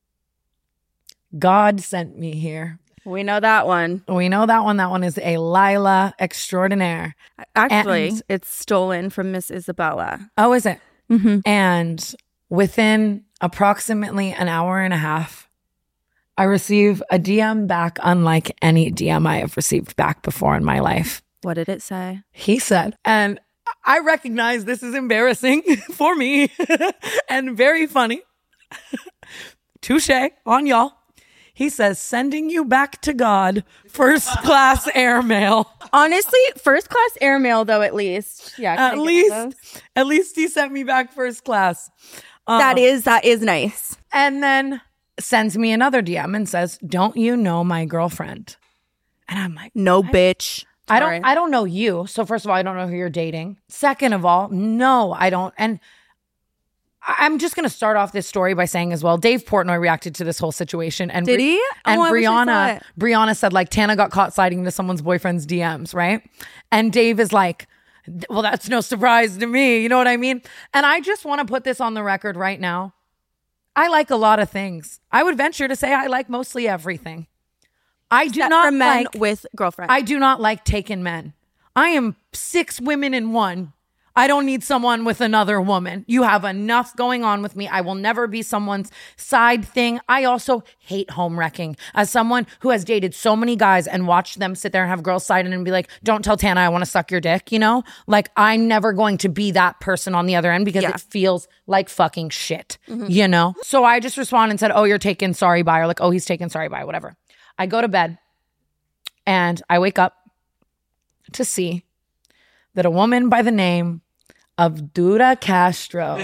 God sent me here. We know that one. We know that one. That one is a Lila extraordinaire. Actually, it's stolen from Miss Isabella. Oh, is it? Mm-hmm. And within approximately an hour and a half, I receive a DM back unlike any DM I have received back before in my life. What did it say? He said, and I recognize this is embarrassing for me and very funny. Touche on y'all. He says, sending you back to God, first class airmail. Honestly, first class airmail though, at least. Yeah. At least he sent me back first class. That is nice. And then sends me another DM and says, don't you know my girlfriend? And I'm like, no, bitch. I don't know you. So first of all, I don't know who you're dating. Second of all, no, I don't. And I'm just going to start off this story by saying as well, Dave Portnoy reacted to this whole situation. And did he? And Brianna said like, Tana got caught sliding into someone's boyfriend's DMs, right? And Dave is like, well, that's no surprise to me. You know what I mean? And I just want to put this on the record right now. I like a lot of things. I would venture to say I like mostly everything. I do not men with girlfriends. I do not like taken men. I am 6 women in one. I don't need someone with another woman. You have enough going on with me. I will never be someone's side thing. I also hate home wrecking. As someone who has dated so many guys and watched them sit there and have girls side in and be like, don't tell Tana I want to suck your dick, you know? Like, I'm never going to be that person on the other end because it feels like fucking shit, you know? So I just responded and said, oh, you're taken, sorry, bye. Or like, oh, he's taken, sorry, bye, whatever. I go to bed and I wake up to see that a woman by the name of Dura Castro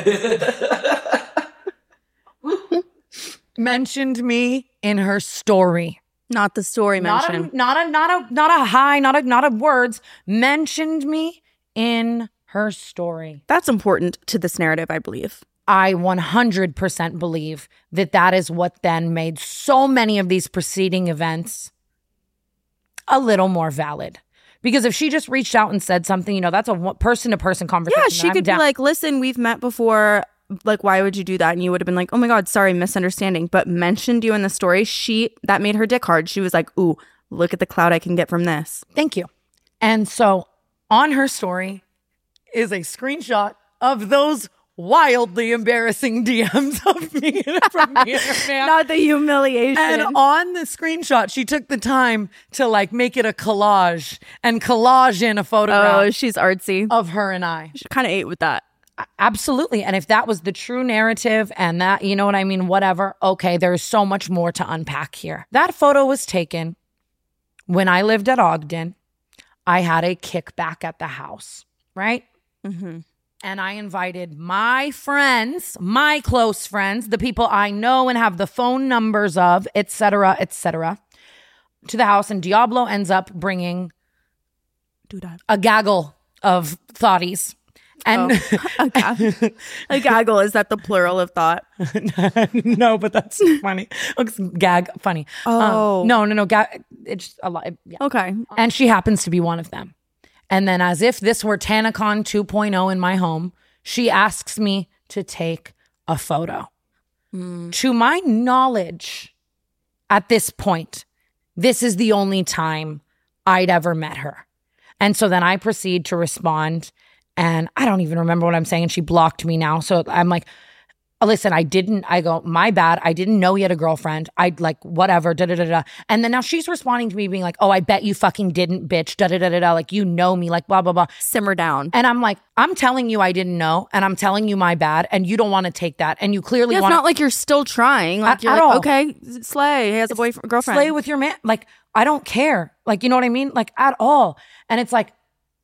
mentioned me in her story. Not the story mention. Not a hi, not a words. Mentioned me in her story. That's important to this narrative, I believe. I 100% believe that is what then made so many of these preceding events a little more valid. Because if she just reached out and said something, you know, that's a person-to-person conversation. Yeah, she could be like, listen, we've met before. Like, why would you do that? And you would have been like, oh my God, sorry, misunderstanding. But mentioned you in the story, that made her dick hard. She was like, ooh, look at the clout I can get from this. Thank you. And so on her story is a screenshot of those wildly embarrassing DMs of me from me and her fam. Not the humiliation. And on the screenshot, she took the time to like make it a collage and collage in a photograph. Oh, she's artsy. Of her and I. She kind of ate with that. Absolutely. And if that was the true narrative and that, you know what I mean, whatever, okay, there's so much more to unpack here. That photo was taken when I lived at Ogden. I had a kickback at the house, right? Mm-hmm. And I invited my friends, my close friends, the people I know and have the phone numbers of, et cetera, to the house. And Diablo ends up bringing a gaggle of thoughties. And a gaggle, is that the plural of thought? No, but that's funny. It's funny. Oh. No. It's just a lot. Yeah. Okay. And she happens to be one of them. And then as if this were TanaCon 2.0 in my home, she asks me to take a photo. To my knowledge, at this point, this is the only time I'd ever met her. And so then I proceed to respond, and I don't even remember what I'm saying, and she blocked me now. So I'm like, listen, I go, my bad. I didn't know he had a girlfriend. I'd like, whatever, da-da-da-da. And then now she's responding to me being like, oh, I bet you fucking didn't, bitch, da-da-da-da-da. Like, you know me, like, blah, blah, blah. Simmer down. And I'm like, I'm telling you I didn't know, and I'm telling you my bad, and you don't want to take that. And you clearly want to. It's not like you're still trying. Like, you're at like, all. Okay, slay. He has a girlfriend. Slay with your man. Like, I don't care. Like, you know what I mean? Like, at all. And it's like,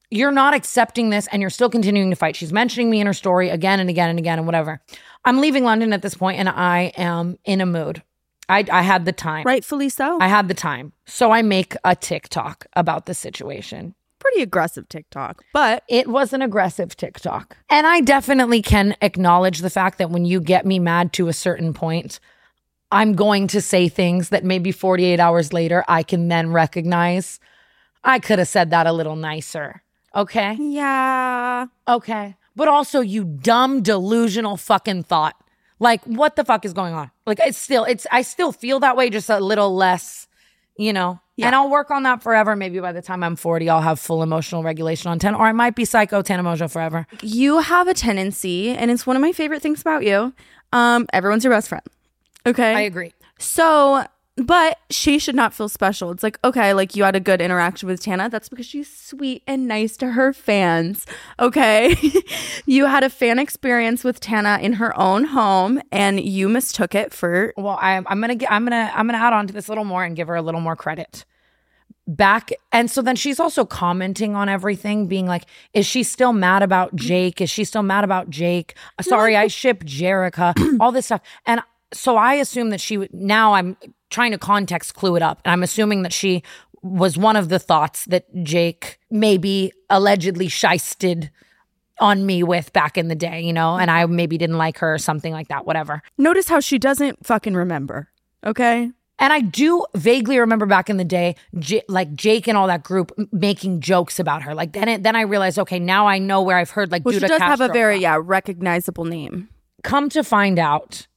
you're not accepting this and you're still continuing to fight. She's mentioning me in her story again and again and again and whatever. I'm leaving London at this point and I am in a mood. I had the time. Rightfully so. I had the time. So I make a TikTok about the situation. Pretty aggressive TikTok, but It was an aggressive TikTok. And I definitely can acknowledge the fact that when you get me mad to a certain point, I'm going to say things that maybe 48 hours later, I can then recognize I could have said that a little nicer. Okay? yeah. Okay. But also, you dumb, delusional fucking thought. Like, what the fuck is going on? Like, I still feel that way, just a little less, you know? Yeah. And I'll work on that forever. Maybe by the time I'm 40, I'll have full emotional regulation on 10, or I might be psycho 10 emotional forever. You have a tendency, and it's one of my favorite things about you. Everyone's your best friend. Okay. I agree. So, but she should not feel special. It's like, okay, like you had a good interaction with Tana. That's because she's sweet and nice to her fans. Okay. You had a fan experience with Tana in her own home and you mistook it for. Well, I'm gonna add on to this a little more and give her a little more credit. Back, and so then she's also commenting on everything, being like, is she still mad about Jake? Is she still mad about Jake? Sorry, I ship Jerica, all this stuff. And so I assume that now I'm trying to context clue it up. And I'm assuming that she was one of the thoughts that Jake maybe allegedly shysted on me with back in the day, you know, and I maybe didn't like her or something like that, whatever. Notice how she doesn't fucking remember. Okay. And I do vaguely remember back in the day, like Jake and all that group making jokes about her. Like then I realized, okay, now I know where I've heard like Well, Judah she does have a Castro. very, recognizable name. Come to find out,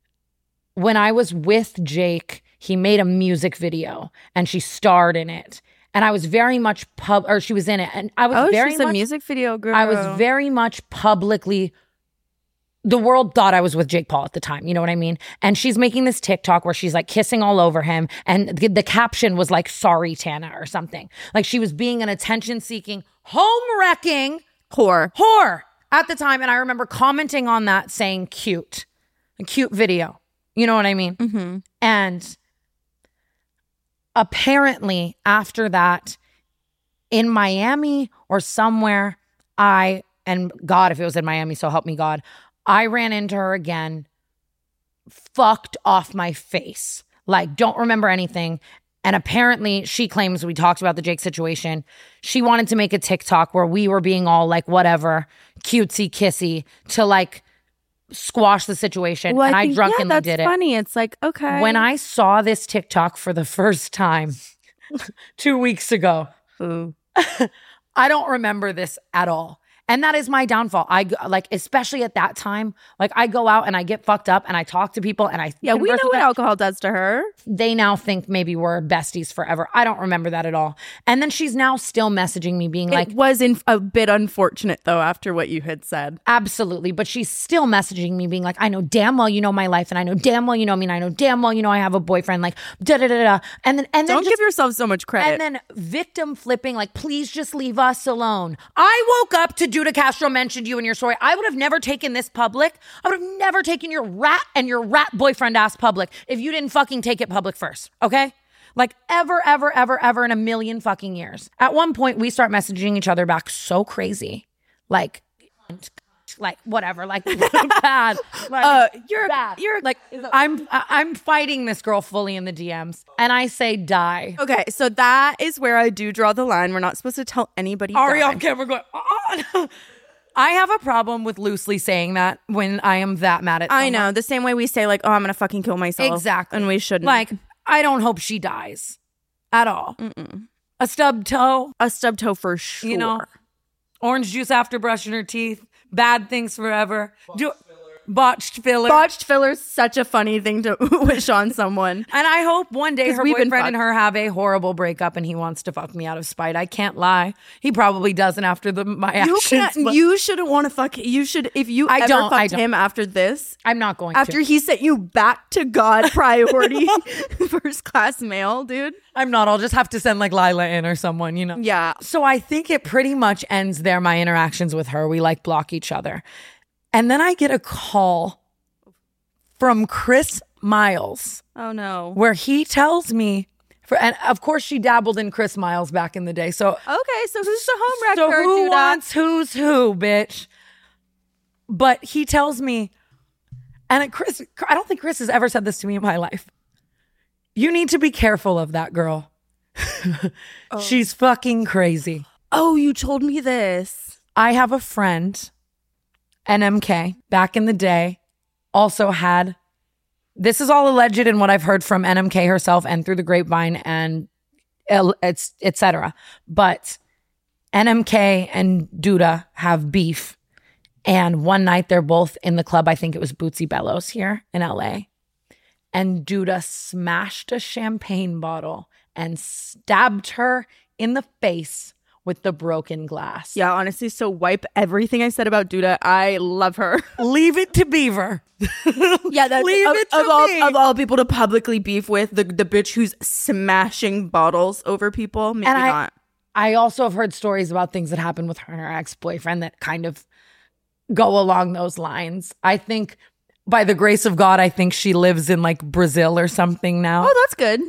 when I was with Jake, he made a music video and she starred in it. And I was very much she was in it. And I was very she's much a music video girl. I was very much publicly, the world thought I was with Jake Paul at the time. You know what I mean? And she's making this TikTok where she's like kissing all over him. And the caption was like, sorry, Tana, or something. Like she was being an attention-seeking, home-wrecking whore at the time. And I remember commenting on that saying cute. A cute video. You know what I mean? Mm-hmm. And apparently after that, in Miami or somewhere, and God, if it was in Miami, so help me God, I ran into her again, fucked off my face. Like, don't remember anything. And apparently she claims, we talked about the Jake situation, she wanted to make a TikTok where we were being all like, whatever, cutesy kissy to like squash the situation. Well, and I drunkenly that's did it. funny. It's like, okay. When I saw this TikTok for the first time 2 weeks ago, I don't remember this at all. And that is my downfall. Especially at that time, like I go out and I get fucked up and I talk to people and we know what alcohol does to her. They now think maybe we're besties forever. I don't remember that at all. And then she's now still messaging me being like, it was a bit unfortunate though after what you had said. Absolutely. But she's still messaging me being like, I know damn well you know my life and I know damn well you know me and I know damn well you know I have a boyfriend, like da-da-da-da. And then don't give yourself so much credit. And then victim flipping, like, please just leave us alone. I woke up to Judah Castro mentioned you in your story. I would have never taken this public. I would have never taken your rat and your rat boyfriend ass public if you didn't fucking take it public first. Okay? Like ever in a million fucking years. At one point, we start messaging each other back so crazy. Like whatever, like bad. Like, you're like, I'm fighting this girl fully in the DMs, and I say die. Okay, so that is where I do draw the line. We're not supposed to tell anybody. Ari on camera going, I have a problem with loosely saying that when I am that mad at someone. I know, the same way we say like, oh, I'm gonna fucking kill myself. Exactly. And we shouldn't. Like, I don't hope she dies at all. Mm-mm. A stub toe. A stub toe for sure. You know, orange juice after brushing her teeth. Bad things forever. Botched filler. Botched filler is such a funny thing to wish on someone. And I hope one day her boyfriend fucked. and her have a horrible breakup and he wants to fuck me out of spite. I can't lie. He probably doesn't after my actions. You shouldn't want to fuck. You should, if you ever fucked him after this. I'm not going after to. He sent you back to God priority. First class mail, dude. I'm not. I'll just have to send like Lila in or someone, you know? Yeah. So I think it pretty much ends there, my interactions with her. We like block each other. And then I get a call from Chris Miles. Oh no. Where he tells me And of course, she dabbled in Chris Miles back in the day. So Okay, so who's the home wrecker, so who Duda? wants who's who, bitch? But he tells me, and I don't think Chris has ever said this to me in my life. You need to be careful of that girl. She's fucking crazy. Oh, you told me this. I have a friend, NMK, back in the day, also had, this is all alleged in what I've heard from NMK herself and through the grapevine and etc. But NMK and Duda have beef. And one night they're both in the club. I think it was Bootsy Bellows here in LA. And Duda smashed a champagne bottle and stabbed her in the face with the broken glass. Yeah, honestly, so wipe everything I said about Duda. I love her. Leave it to Beaver. Yeah, that's Leave it to me. of all people to publicly beef with, the bitch who's smashing bottles over people. Maybe not. I also have heard stories about things that happened with her and her ex-boyfriend that kind of go along those lines. I think by the grace of God, I think she lives in like Brazil or something now. Oh, that's good.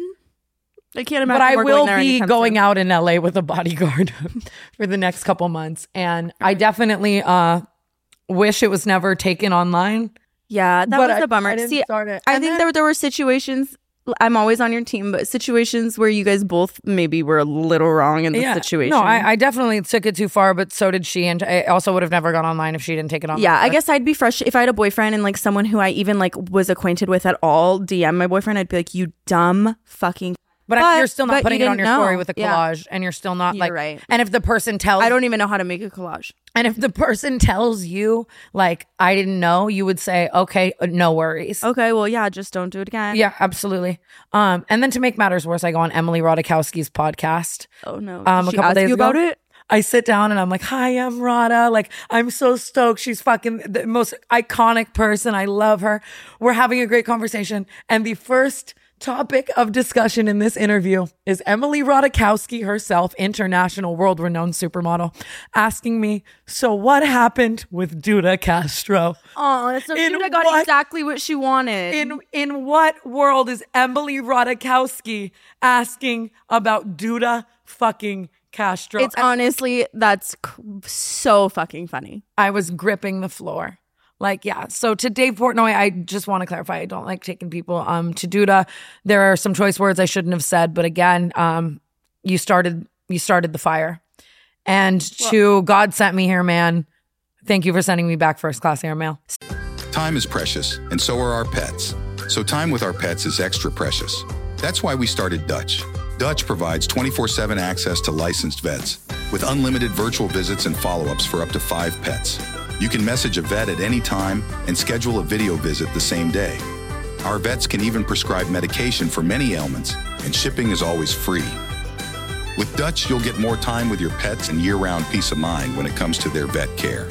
I can't imagine. But I we're will going there be anytime going soon. out in LA with a bodyguard for the next couple months. And I definitely wish it was never taken online. Yeah, that But was a bummer. I didn't See, start it. I And think then- there were situations, I'm always on your team, but situations where you guys both maybe were a little wrong in the situation. No, I definitely took it too far, but so did she. And I also would have never gone online if she didn't take it online. Yeah, I guess I'd be frustrated if I had a boyfriend and like someone who I even like was acquainted with at all DM my boyfriend. I'd be like, you dumb fucking. But you're still not but putting you it on didn't your story know. with a Yeah. collage, and you're still not You're like. right. And if the person tells, I don't even know how to make a collage. And if the person tells you like I didn't know, you would say, okay, no worries. Okay, well, yeah, just don't do it again. Yeah, absolutely. And then to make matters worse, I go on Emily Ratajkowski's podcast. Oh no. A Did she couple ask days you ago. about it? I sit down and I'm like, hi, I'm Rada. Like, I'm so stoked. She's fucking the most iconic person. I love her. We're having a great conversation. And the first topic of discussion in this interview is Emily Ratajkowski herself, international world-renowned supermodel, asking me, so what happened with Duda Castro? Oh, so In Duda got what- exactly what she wanted. In what world is Emily Ratajkowski asking about Duda fucking Castro? It's honestly, that's so fucking funny. I was gripping the floor. Like, yeah. So to Dave Portnoy, I just want to clarify, I don't like taking people to Duda. There are some choice words I shouldn't have said, but again, you started the fire. And to God sent me here, man. Thank you for sending me back first class airmail. Time is precious, and so are our pets. So time with our pets is extra precious. That's why we started Dutch. Dutch provides 24/7 access to licensed vets with unlimited virtual visits and follow-ups for up to 5 pets. You can message a vet at any time and schedule a video visit the same day. Our vets can even prescribe medication for many ailments, and shipping is always free. With Dutch, you'll get more time with your pets and year-round peace of mind when it comes to their vet care.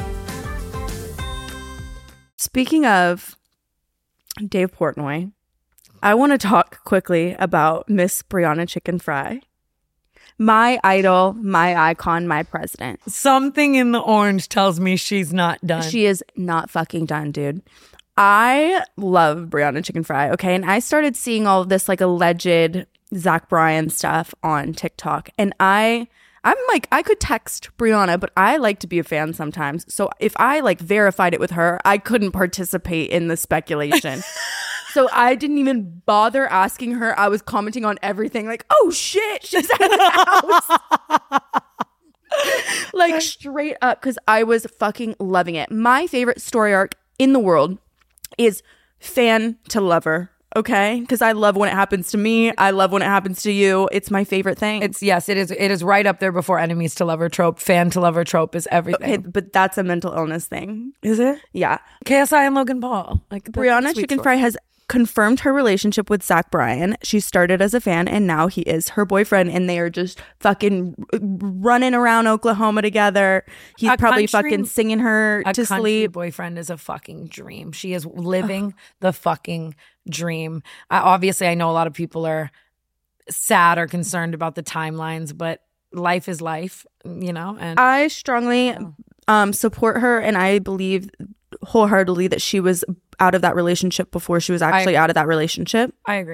Speaking of Dave Portnoy, I want to talk quickly about Miss Brianna Chicken Fry. My idol, my icon, my president. Something in the orange tells me she's not done. She is not fucking done, dude. I love Brianna Chicken Fry, okay? And I started seeing all of this like alleged Zach Bryan stuff on TikTok. And I'm like, I could text Brianna, but I like to be a fan sometimes. So if I like verified it with her, I couldn't participate in the speculation. So I didn't even bother asking her. I was commenting on everything like, oh shit, she's at the house. Like straight up, because I was fucking loving it. My favorite story arc in the world is fan to lover. Okay, because I love when it happens to me. I love when it happens to you. It's my favorite thing. It is right up there before enemies to lover trope. Fan to lover trope is everything. Okay, but that's a mental illness thing. Is it? Yeah. KSI and Logan Paul. Like that's a Brianna sweet Chicken story. Fry has confirmed her relationship with Zach Bryan. She started as a fan and now he is her boyfriend and they are just fucking running around Oklahoma together. He's A probably country- fucking singing her A to country sleep. boyfriend is a fucking dream. She is living the fucking dream. Obviously, I know a lot of people are sad or concerned about the timelines, but life is life, you know? And I strongly support her and I believe wholeheartedly that she was out of that relationship before she was actually out of that relationship. I agree.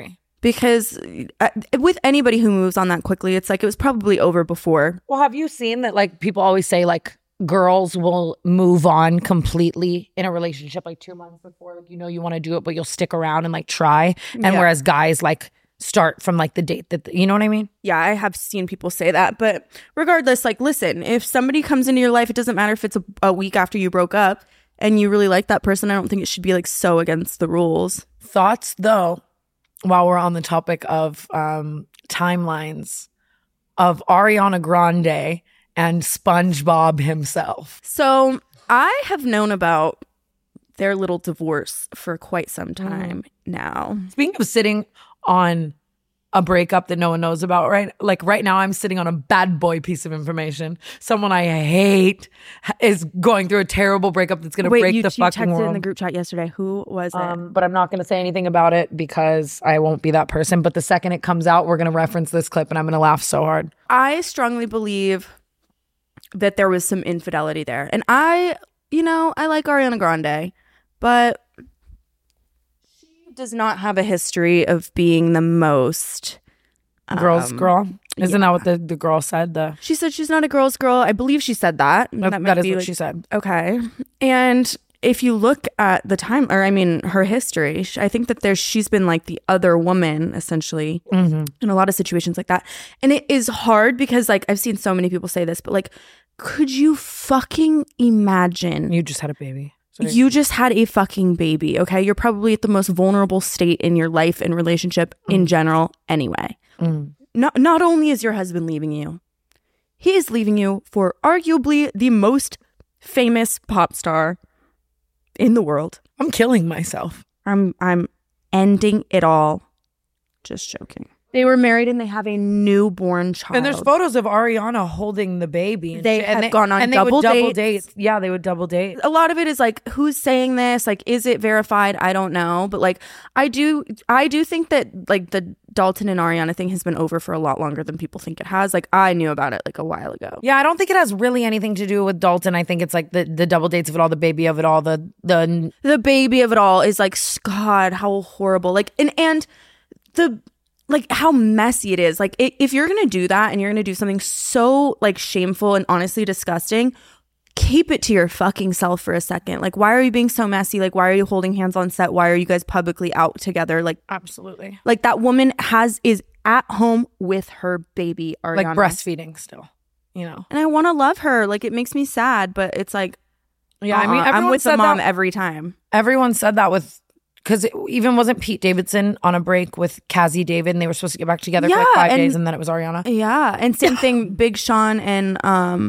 because with anybody who moves on that quickly, it's like it was probably over before. Well, have you seen that, like, people always say, like, girls will move on completely in a relationship like 2 months before, like, you know, you want to do it, but you'll stick around and like try. And whereas guys like start from like the date that, you know what I mean? Yeah, I have seen people say that. But regardless, like, listen, if somebody comes into your life, it doesn't matter if it's a week after you broke up and you really like that person. I don't think it should be like so against the rules. Thoughts though, while we're on the topic of timelines, of Ariana Grande and SpongeBob himself. So I have known about their little divorce for quite some time now. Speaking of sitting on a breakup that no one knows about, right? Like right now I'm sitting on a bad boy piece of information. Someone I hate is going through a terrible breakup that's going to break the fucking world. You texted in the group chat yesterday. Who was it? But I'm not going to say anything about it because I won't be that person. But the second it comes out, we're going to reference this clip and I'm going to laugh so hard. I strongly believe that there was some infidelity there. And I like Ariana Grande, but she does not have a history of being the most girl's girl. Isn't that what the girl said? She said she's not a girl's girl. I believe she said that. That is what she said. Okay. And if you look at the time, or I mean her history, I think that she's been like the other woman essentially in a lot of situations like that. And it is hard because like I've seen so many people say this, but like, could you fucking imagine? You just had a baby. Sorry. You just had a fucking baby, okay? You're probably at the most vulnerable state in your life and relationship in general anyway. Not only is your husband leaving you, he is leaving you for arguably the most famous pop star in the world. I'm killing myself. I'm ending it all. Just joking. They were married and they have a newborn child. And there's photos of Ariana holding the baby. They have gone on double dates. Yeah, they would double date. A lot of it is like, who's saying this? Like, is it verified? I don't know. But like, I do think that like the Dalton and Ariana thing has been over for a lot longer than people think it has. Like, I knew about it like a while ago. Yeah, I don't think it has really anything to do with Dalton. I think it's like the double dates of it all, the baby of it all, the baby of it all is like, God, how horrible. Like, and the... like how messy it is. Like if you're going to do that and you're going to do something so like shameful and honestly disgusting, keep it to your fucking self for a second. Like, why are you being so messy? Like, why are you holding hands on set? Why are you guys publicly out together? Like, absolutely. Like that woman is at home with her baby, Ariana. Like breastfeeding still, you know. And I want to love her. Like it makes me sad, but it's like, yeah, I mean, I'm with the mom every time. Everyone said that with... because it even wasn't Pete Davidson on a break with Cassie David and they were supposed to get back together for like 5 days and then it was Ariana. Yeah. And same thing, Big Sean and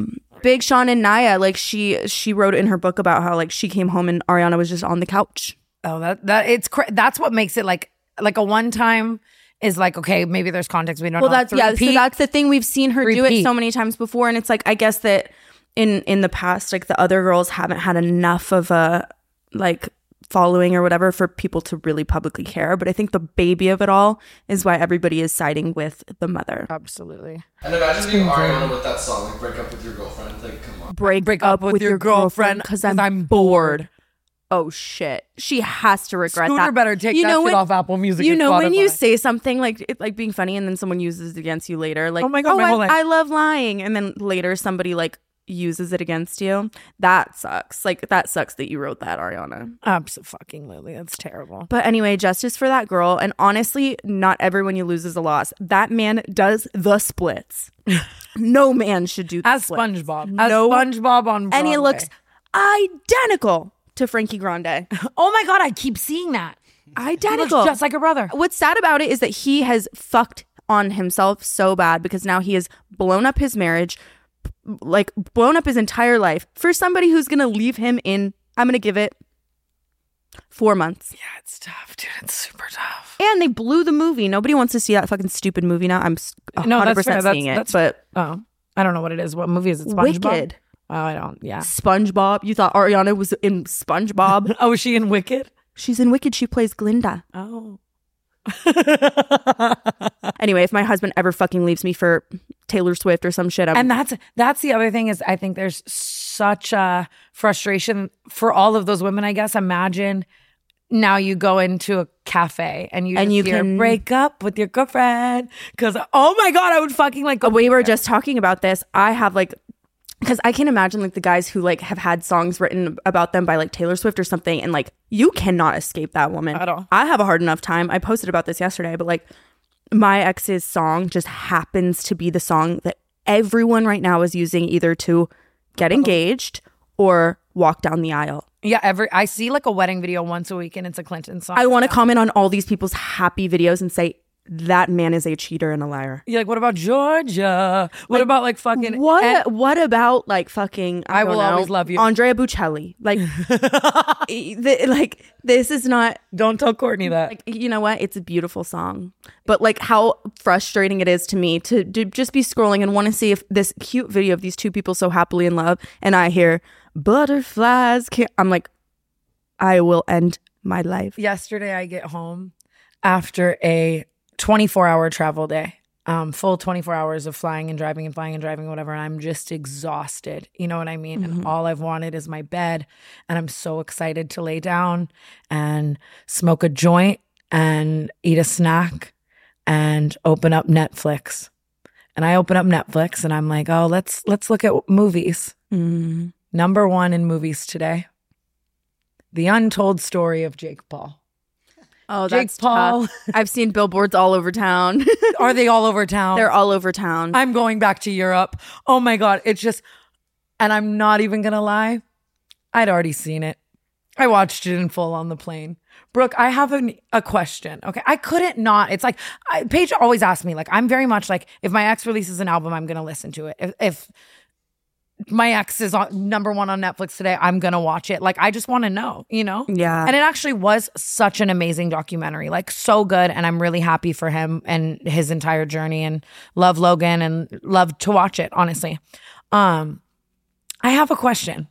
Naya, like she wrote in her book about how like she came home and Ariana was just on the couch. Oh, that's what makes it like a one time is like, okay, maybe there's context we don't know. So that's the thing. We've seen her do it so many times before. And it's like, I guess that in the past, like the other girls haven't had enough of a like following or whatever for people to really publicly care. But I think the baby of it all is why everybody is siding with the mother. Absolutely. And imagine being Ariana with that song, like break up with your girlfriend. Like, come on. Break up with your girlfriend because I'm bored. Oh shit. She has to regret Scooter that. Better take that shit off Apple Music. You know, when you Spotify. say something like it like being funny and then someone uses it against you later, like, oh my God, my whole life. I love lying. And then later somebody like uses it against you. That sucks. Like that sucks that you wrote that, Ariana. Absolutely. That's terrible. But anyway, justice for that girl. And honestly, not everyone you lose is a loss. That man does the splits. No man should do as splits. SpongeBob. As SpongeBob on Broadway. And he looks identical to Frankie Grande. Oh my God, I keep seeing that. Identical. He looks just like a brother. What's sad about it is that he has fucked on himself so bad because now he has blown up his marriage, like blown up his entire life for somebody who's going to leave him in, I'm going to give it 4 months. Yeah, it's tough, dude. It's super tough. And they blew the movie. Nobody wants to see that fucking stupid movie now. I'm 100% seeing it. But I don't know what it is. What movie is it? SpongeBob? Wicked. Oh, I don't. Yeah. SpongeBob. You thought Ariana was in SpongeBob? Oh, is she in Wicked? She's in Wicked. She plays Glinda. Oh. Anyway, if my husband ever fucking leaves me for Taylor Swift or some shit, and that's the other thing is I think there's such a frustration for all of those women. I guess imagine now you go into a cafe and you hear, can break up with your girlfriend because oh my god, I would fucking like go. We were just talking about this. I have like, because I can imagine like the guys who like have had songs written about them by like Taylor Swift or something, and like you cannot escape that woman at all. I have a hard enough time. I posted about this yesterday, but like my ex's song just happens to be the song that everyone right now is using either to get engaged or walk down the aisle. Yeah, I see like a wedding video once a week and it's a Clinton song. I want to comment on all these people's happy videos and say, that man is a cheater and a liar. You're like, what about Georgia? What about like fucking... What about like fucking... I will always love you. Andrea Bocelli. Like, like this is not... Don't tell Courtney that. Like, you know what? It's a beautiful song. But like how frustrating it is to me to just be scrolling and want to see if this cute video of these two people so happily in love and I hear butterflies. I'm like, I will end my life. Yesterday I get home after a 24-hour travel day, full 24 hours of flying and driving, whatever. And I'm just exhausted. You know what I mean? And all I've wanted is my bed. And I'm so excited to lay down and smoke a joint and eat a snack and open up Netflix. And I open up Netflix and I'm like, oh, let's look at movies. Number one in movies today, The Untold Story of Jake Paul. Oh, Jake that's Paul. tough. I've seen billboards all over town. Are they all over town? They're all over town. I'm going back to Europe. Oh my God. It's just, and I'm not even going to lie. I'd already seen it. I watched it in full on the plane. Brooke, I have a question. Okay. I couldn't not. It's like, Paige always asks me, like, I'm very much like, if my ex releases an album, I'm going to listen to it. If my ex is on number one on Netflix today, I'm going to watch it. Like, I just want to know, you know? Yeah. And it actually was such an amazing documentary, like so good. And I'm really happy for him and his entire journey and love Logan and love to watch it, honestly. I have a question.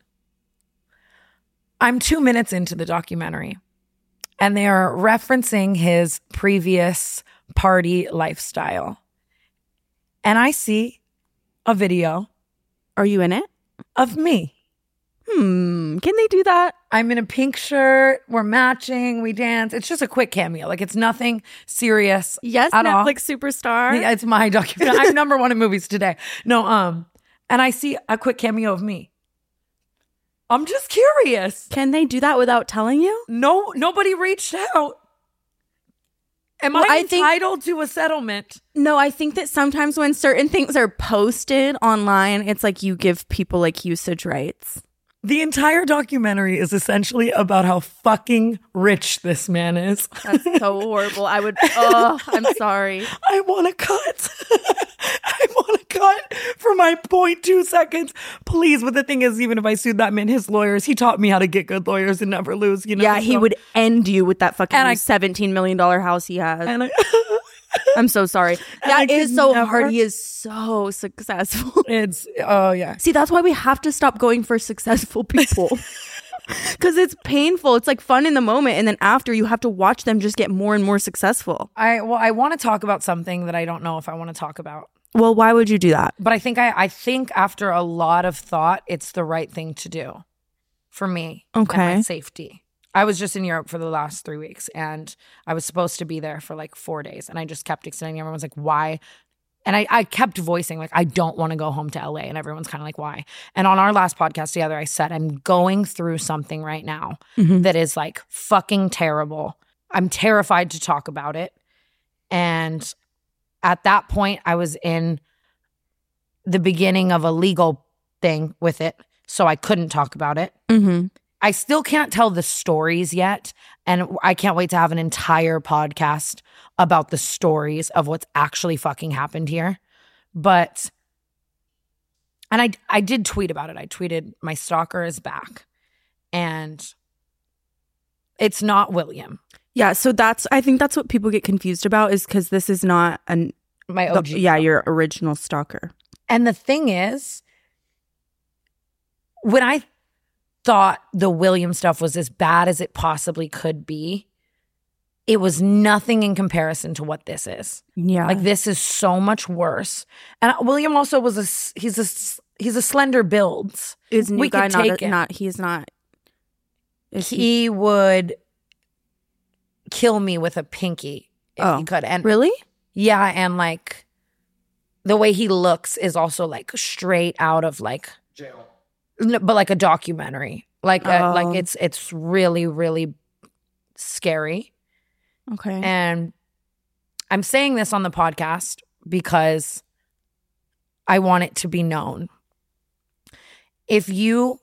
I'm 2 minutes into the documentary and they are referencing his previous party lifestyle. And I see a video. Are you in it? Of me. Can they do that? I'm in a pink shirt. We're matching. We dance. It's just a quick cameo. Like, it's nothing serious. Yes, at all. Netflix superstar. Yeah, it's my documentary. I'm number one in movies today. No, and I see a quick cameo of me. I'm just curious. Can they do that without telling you? No, nobody reached out. Am I entitled to a settlement? No, I think that sometimes when certain things are posted online, it's like you give people like usage rights. The entire documentary is essentially about how fucking rich this man is. That's so horrible. I'm sorry. I want a cut. I want a cut for my 0.2 seconds. Please. But the thing is, even if I sued that man, his lawyers, he taught me how to get good lawyers and never lose, you know? Yeah, he would end you with that fucking And $17 million house he has. And I'm so sorry. That is so hard. He is so successful. Oh yeah. See, that's why we have to stop going for successful people. Because it's painful. It's like fun in the moment. And then after, you have to watch them just get more and more successful. I want to talk about something that I don't know if I want to talk about. Well, why would you do that? But I think I think after a lot of thought, it's the right thing to do for me. Okay. And my safety. I was just in Europe for the last 3 weeks and I was supposed to be there for like 4 days. And I just kept extending. Everyone's like, why? And I kept voicing like, I don't want to go home to LA. And everyone's kind of like, why? And on our last podcast together, I said, I'm going through something right now that is like fucking terrible. I'm terrified to talk about it. And at that point, I was in the beginning of a legal thing with it. So I couldn't talk about it. I still can't tell the stories yet. And I can't wait to have an entire podcast about the stories of what's actually fucking happened here. But, and I did tweet about it. I tweeted, my stalker is back. And it's not William. Yeah, so I think that's what people get confused about is because this is not my OG. Your original stalker. And the thing is, when I thought the William stuff was as bad as it possibly could be, it was nothing in comparison to what this is. Yeah. Like, this is so much worse. And William also was he's a slender builds. Is new we guy could take it. he's not. He would kill me with a pinky if he could. And Really? yeah, and like the way he looks is also like straight out of like Jail. but like a documentary. Like it's really, really scary. Okay. And I'm saying this on the podcast because I want it to be known. If you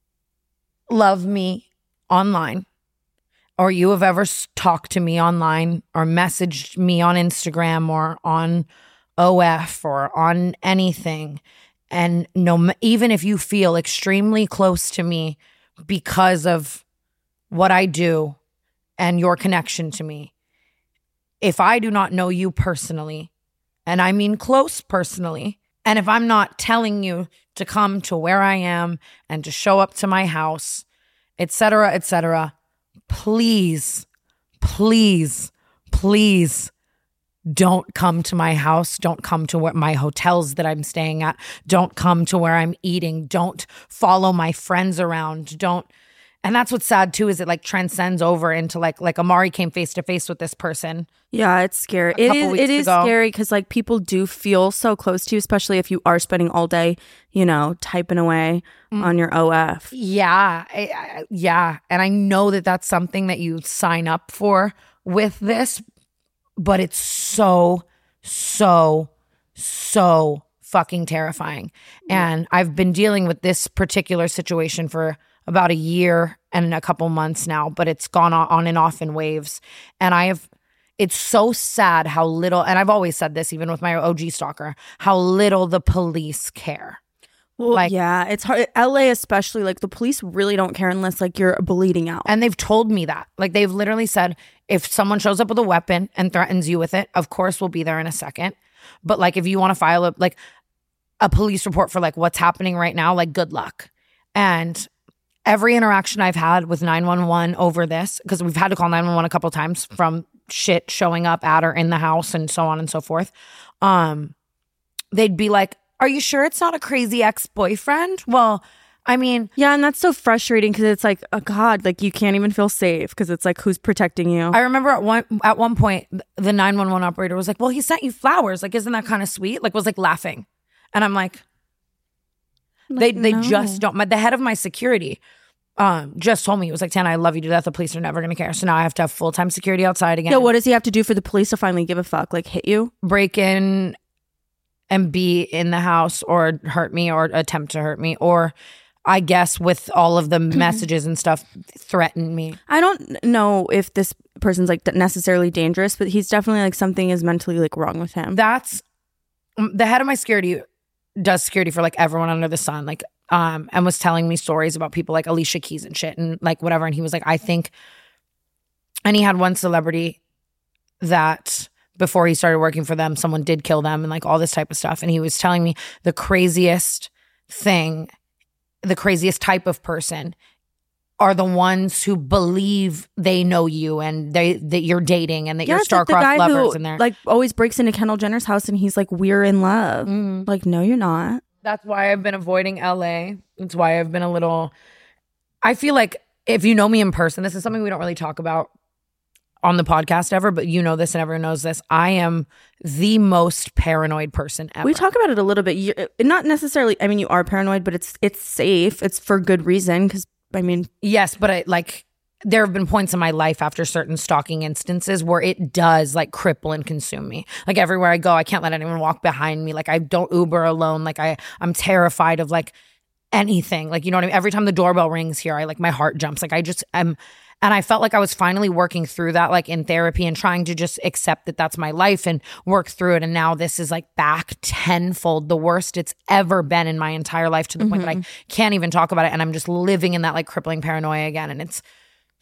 love me online, or you have ever talked to me online or messaged me on Instagram or on OF or on anything, and even if you feel extremely close to me because of what I do and your connection to me, if I do not know you personally, and I mean close personally, and if I'm not telling you to come to where I am and to show up to my house, etc., please, please, please don't come to my house. Don't come to my hotels that I'm staying at. Don't come to where I'm eating. Don't follow my friends around. Don't. And that's what's sad too, is it like transcends over into like Amari came face to face with this person. Yeah, it's scary. It is scary because like people do feel so close to you, especially if you are spending all day, typing away on your OF. Yeah. Yeah. And I know that that's something that you sign up for with this, but it's so, so, so fucking terrifying. And I've been dealing with this particular situation for about a year and a couple months now, but it's gone on and off in waves. And it's so sad how little, and I've always said this even with my OG stalker, how little the police care. Well, yeah, it's hard. LA especially, like the police really don't care unless like you're bleeding out. And they've told me that. Like they've literally said, if someone shows up with a weapon and threatens you with it, of course we'll be there in a second. But like if you want to file a police report for like what's happening right now, like good luck. And every interaction I've had with 911 over this, because we've had to call 911 a couple times from shit showing up at or in the house and so on and so forth. They'd be like, are you sure it's not a crazy ex-boyfriend? Well, I mean, yeah, and that's so frustrating because it's like, oh God, like you can't even feel safe because it's like, who's protecting you? I remember at one point, the 911 operator was like, well, he sent you flowers. Like, isn't that kind of sweet? Like, was like laughing. And I'm like, they just don't. The head of my security just told me, he was like, Tana, I love you to death. The police are never going to care. So now I have to have full-time security outside again. Yeah, what does he have to do for the police to finally give a fuck? Like hit you? Break in and be in the house or hurt me or attempt to hurt me, or I guess with all of the messages and stuff, threaten me. I don't know if this person's like necessarily dangerous, but he's definitely like something is mentally like wrong with him. That's the head of my security does security for like everyone under the sun, like and was telling me stories about people like Alicia Keys and shit and like whatever. And he was like, I think, and he had one celebrity that before he started working for them, someone did kill them and like all this type of stuff. And he was telling me the craziest thing, the craziest type of person are the ones who believe they know you and that you're dating and that you're star-crossed lovers in there. Like always breaks into Kendall Jenner's house and he's like, we're in love. Like, no, you're not. That's why I've been avoiding LA. That's why I've been I feel like if you know me in person, this is something we don't really talk about on the podcast ever, but you know this and everyone knows this. I am the most paranoid person ever. We talk about it a little bit. Not necessarily, I mean, you are paranoid, but it's safe. It's for good reason because, I mean. Yes, but there have been points in my life after certain stalking instances where it does like cripple and consume me. Like everywhere I go, I can't let anyone walk behind me. Like I don't Uber alone. Like I'm terrified of like anything. Like, you know what I mean? Every time the doorbell rings here, my heart jumps. Like and I felt like I was finally working through that, like in therapy and trying to just accept that that's my life and work through it. And now this is like back tenfold, the worst it's ever been in my entire life, to the point that I can't even talk about it. And I'm just living in that like crippling paranoia again. And it's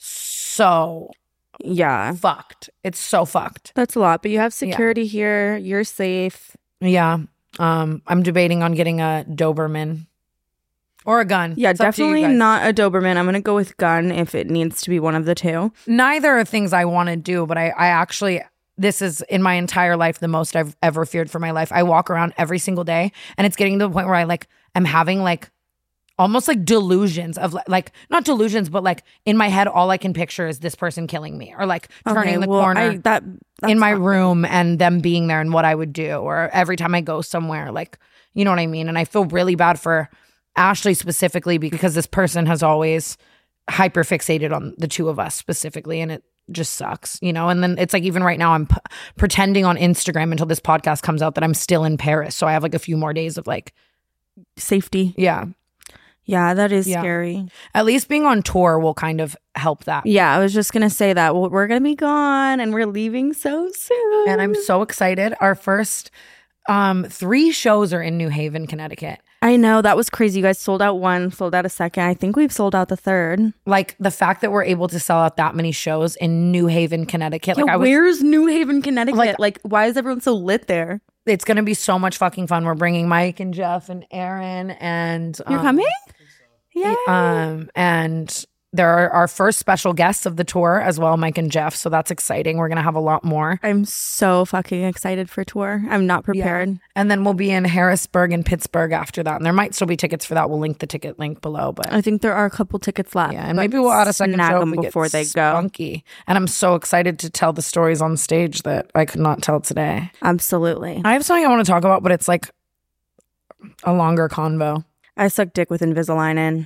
so fucked. It's so fucked. That's a lot. But you have security here. You're safe. Yeah. I'm debating on getting a Doberman. Or a gun. Yeah, definitely not a Doberman. I'm going to go with gun if it needs to be one of the two. Neither are things I want to do, but I actually, this is in my entire life the most I've ever feared for my life. I walk around every single day and it's getting to the point where I am having like almost like delusions of like not delusions, but like in my head, all I can picture is this person killing me or like turning the corner that's in my not room and them being there and what I would do, or every time I go somewhere, like, you know what I mean? And I feel really bad for Ashley specifically because this person has always hyper fixated on the two of us specifically, and it just sucks, you know? And then it's like, even right now I'm pretending on Instagram until this podcast comes out that I'm still in Paris. So I have like a few more days of like safety. Yeah. Yeah, that is Yeah. scary. At least being on tour will kind of help that. Yeah, I was just going to say that. Well, we're going to be gone and we're leaving so soon. And I'm so excited. Our first 3 shows are in New Haven, Connecticut. I know, that was crazy. You guys sold out one, sold out a second. I think we've sold out the third. Like the fact that we're able to sell out that many shows in New Haven, Connecticut. Yeah, Like where's New Haven, Connecticut? Like- Like, why is everyone so lit there? It's going to be so much fucking fun. We're bringing Mike and Jeff and Aaron and You're coming? Yeah. And there are our first special guests of the tour as well, Mike and Jeff. So that's exciting. We're going to have a lot more. I'm so fucking excited for tour. I'm not prepared. Yeah. And then we'll be in Harrisburg and Pittsburgh after that. And there might still be tickets for that. We'll link the ticket link below. But I think there are a couple tickets left. yeah, and maybe we'll add a second snag show them if we before get they go. spunky. And I'm so excited to tell the stories on stage that I could not tell today. Absolutely. I have something I want to talk about, but it's like a longer convo. I suck dick with Invisalign in.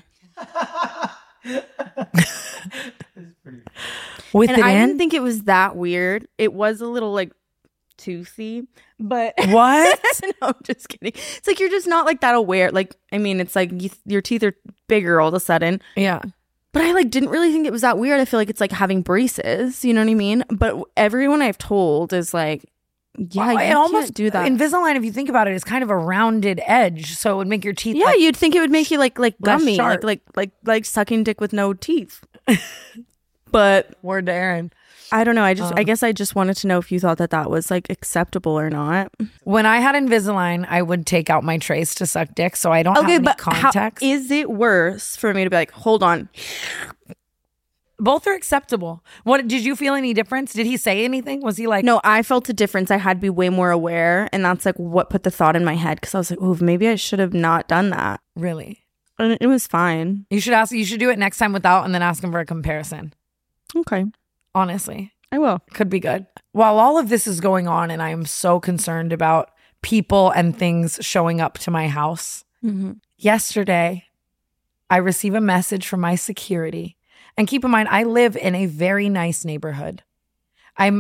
With And it I in? didn't think it was that weird. It was a little like toothy, but What? no, I'm just kidding. It's like you're just not like that aware. Like, I mean, it's like your teeth are bigger all of a sudden. Yeah. But I like didn't really think it was that weird. I feel like it's like having braces. You know what I mean? But everyone I've told is like, yeah, you it can't almost do that. Invisalign, if you think about it, is kind of a rounded edge, so it would make your teeth. Yeah, like, you'd think it would make you like less gummy, sharp. like sucking dick with no teeth. But word to Aaron. I don't know. I guess I just wanted to know if you thought that was like acceptable or not. When I had Invisalign, I would take out my trace to suck dick, so I don't have any context. Is it worse for me to be like, hold on? Both are acceptable. What did you feel any difference? Did he say anything? Was he like, No, I felt a difference. I had to be way more aware, and that's like what put the thought in my head because I was like, oh, maybe I should have not done that. really? And it was fine. You should do it next time without, and then ask him for a comparison. Okay, Honestly. I will. Could be good. While all of this is going on, and I am so concerned about people and things showing up to my house, yesterday, I receive a message from my security. And keep in mind, I live in a very nice neighborhood. I'm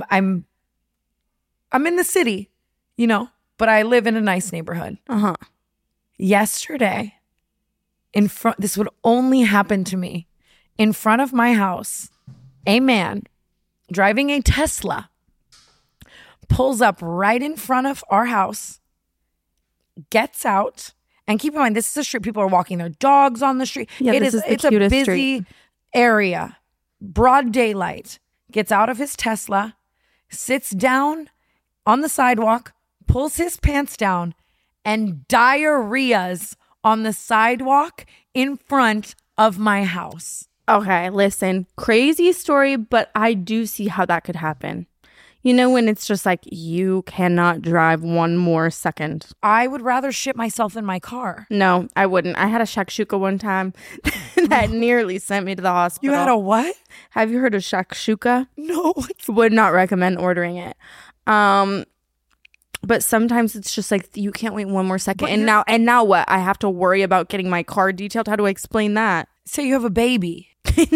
in the city, you know, but I live in a nice neighborhood. Yesterday, this would only happen to me. In front of my house, a man driving a Tesla pulls up right in front of our house, gets out, and keep in mind, this is a street. People are walking their dogs on the street. Yeah, this is the it's a cutest busy street. area, broad daylight. Gets out of his Tesla, sits down on the sidewalk, pulls his pants down, and diarrheas on the sidewalk in front of my house. Okay, listen, crazy story, but I do see how that could happen. You know, when it's just like, you cannot drive one more second. I would rather shit myself in my car. No, I wouldn't. I had a shakshuka one time that nearly sent me to the hospital. You had a what? Have you heard of shakshuka? No. Would not recommend ordering it. But sometimes it's just like, you can't wait one more second. And now what? I have to worry about getting my car detailed. How do I explain that? So you have a baby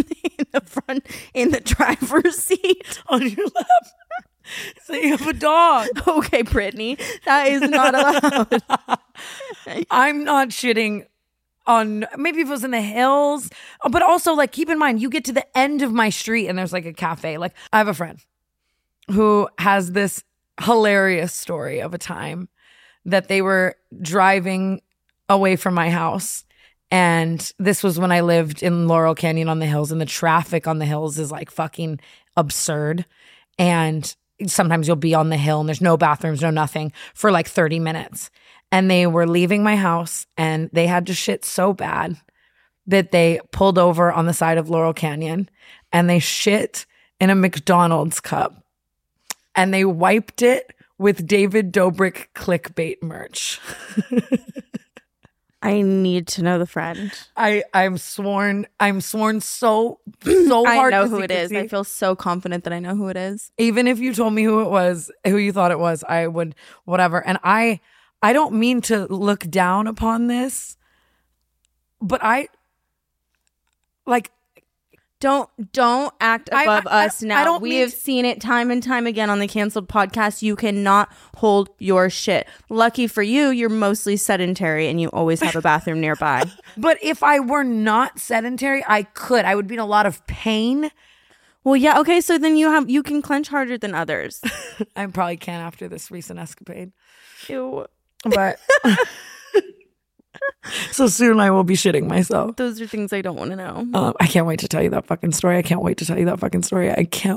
in the driver's seat. on your lap. So you have a dog. Okay, Brittany, that is not allowed. I'm not shitting on, maybe if it was in the hills, but also like, keep in mind, you get to the end of my street and there's like a cafe. Like, I have a friend who has this hilarious story of a time that they were driving away from my house. And this was when I lived in Laurel Canyon on the hills, and the traffic on the hills is like fucking absurd. And sometimes you'll be on the hill and there's no bathrooms, no nothing for like 30 minutes. And they were leaving my house and they had to shit so bad that they pulled over on the side of Laurel Canyon and they shit in a McDonald's cup. And they wiped it with David Dobrik clickbait merch. I need to know the friend. I'm sworn so I hard know to who it is. I feel so confident that I know who it is. Even if you told me who it was, who you thought it was, I would whatever. And I don't mean to look down upon this, but I like don't act above us now. We have to seen it time and time again on the Canceled podcast. You cannot hold your shit. Lucky for you, you're mostly sedentary and you always have a bathroom nearby. But if I were not sedentary, I could. I would be in a lot of pain. Well, yeah, okay, so then you can clench harder than others. I probably can after this recent escapade. Ew. But so soon I will be shitting myself. Those are things I don't want to know. I can't wait to tell you that fucking story. I can't wait to tell you that fucking story.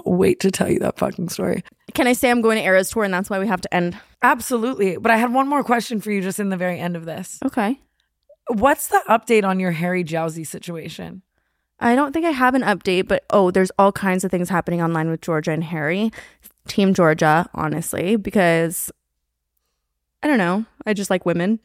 Can I say I'm going to Eras Tour and that's why we have to end? Absolutely. But I had one more question for you just in the very end of this. Okay. What's the update on your Harry Jowsey situation? I don't think I have an update, but there's all kinds of things happening online with Georgia and Harry. Team Georgia, honestly, because I don't know. I just like women.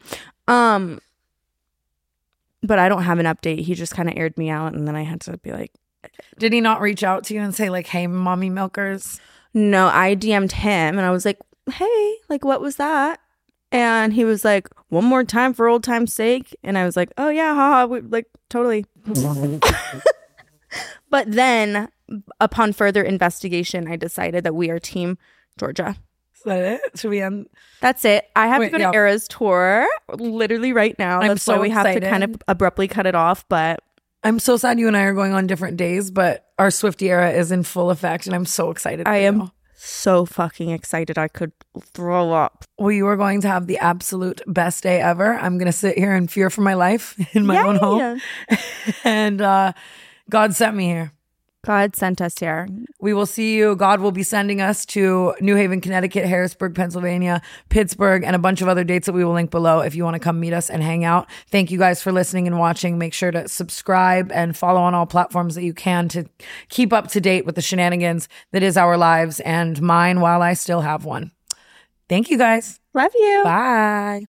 But I don't have an update. He just kind of aired me out and then I had to be like... Did he not reach out to you and say like, hey, mommy milkers? No, I DM'd him and I was like, hey, like what was that? And he was like, one more time for old time's sake. And I was like, oh yeah, haha, like totally. But then upon further investigation, I decided that we are Team Georgia. Is that it? Should we end? That's it. I have to go to Eras Tour literally right now. I'm That's so why we excited. have to kind of abruptly cut it off. But I'm so sad you and I are going on different days, but our Swiftie era is in full effect and I'm so excited. I am so fucking excited. I could throw up. Well, you are going to have the absolute best day ever. I'm going to sit here in fear for my life in my own home. And God sent me here. God sent us here. We will see you. God will be sending us to New Haven, Connecticut, Harrisburg, Pennsylvania, Pittsburgh, and a bunch of other dates that we will link below if you want to come meet us and hang out. Thank you guys for listening and watching. Make sure to subscribe and follow on all platforms that you can to keep up to date with the shenanigans that is our lives and mine while I still have one. Thank you guys. Love you. Bye.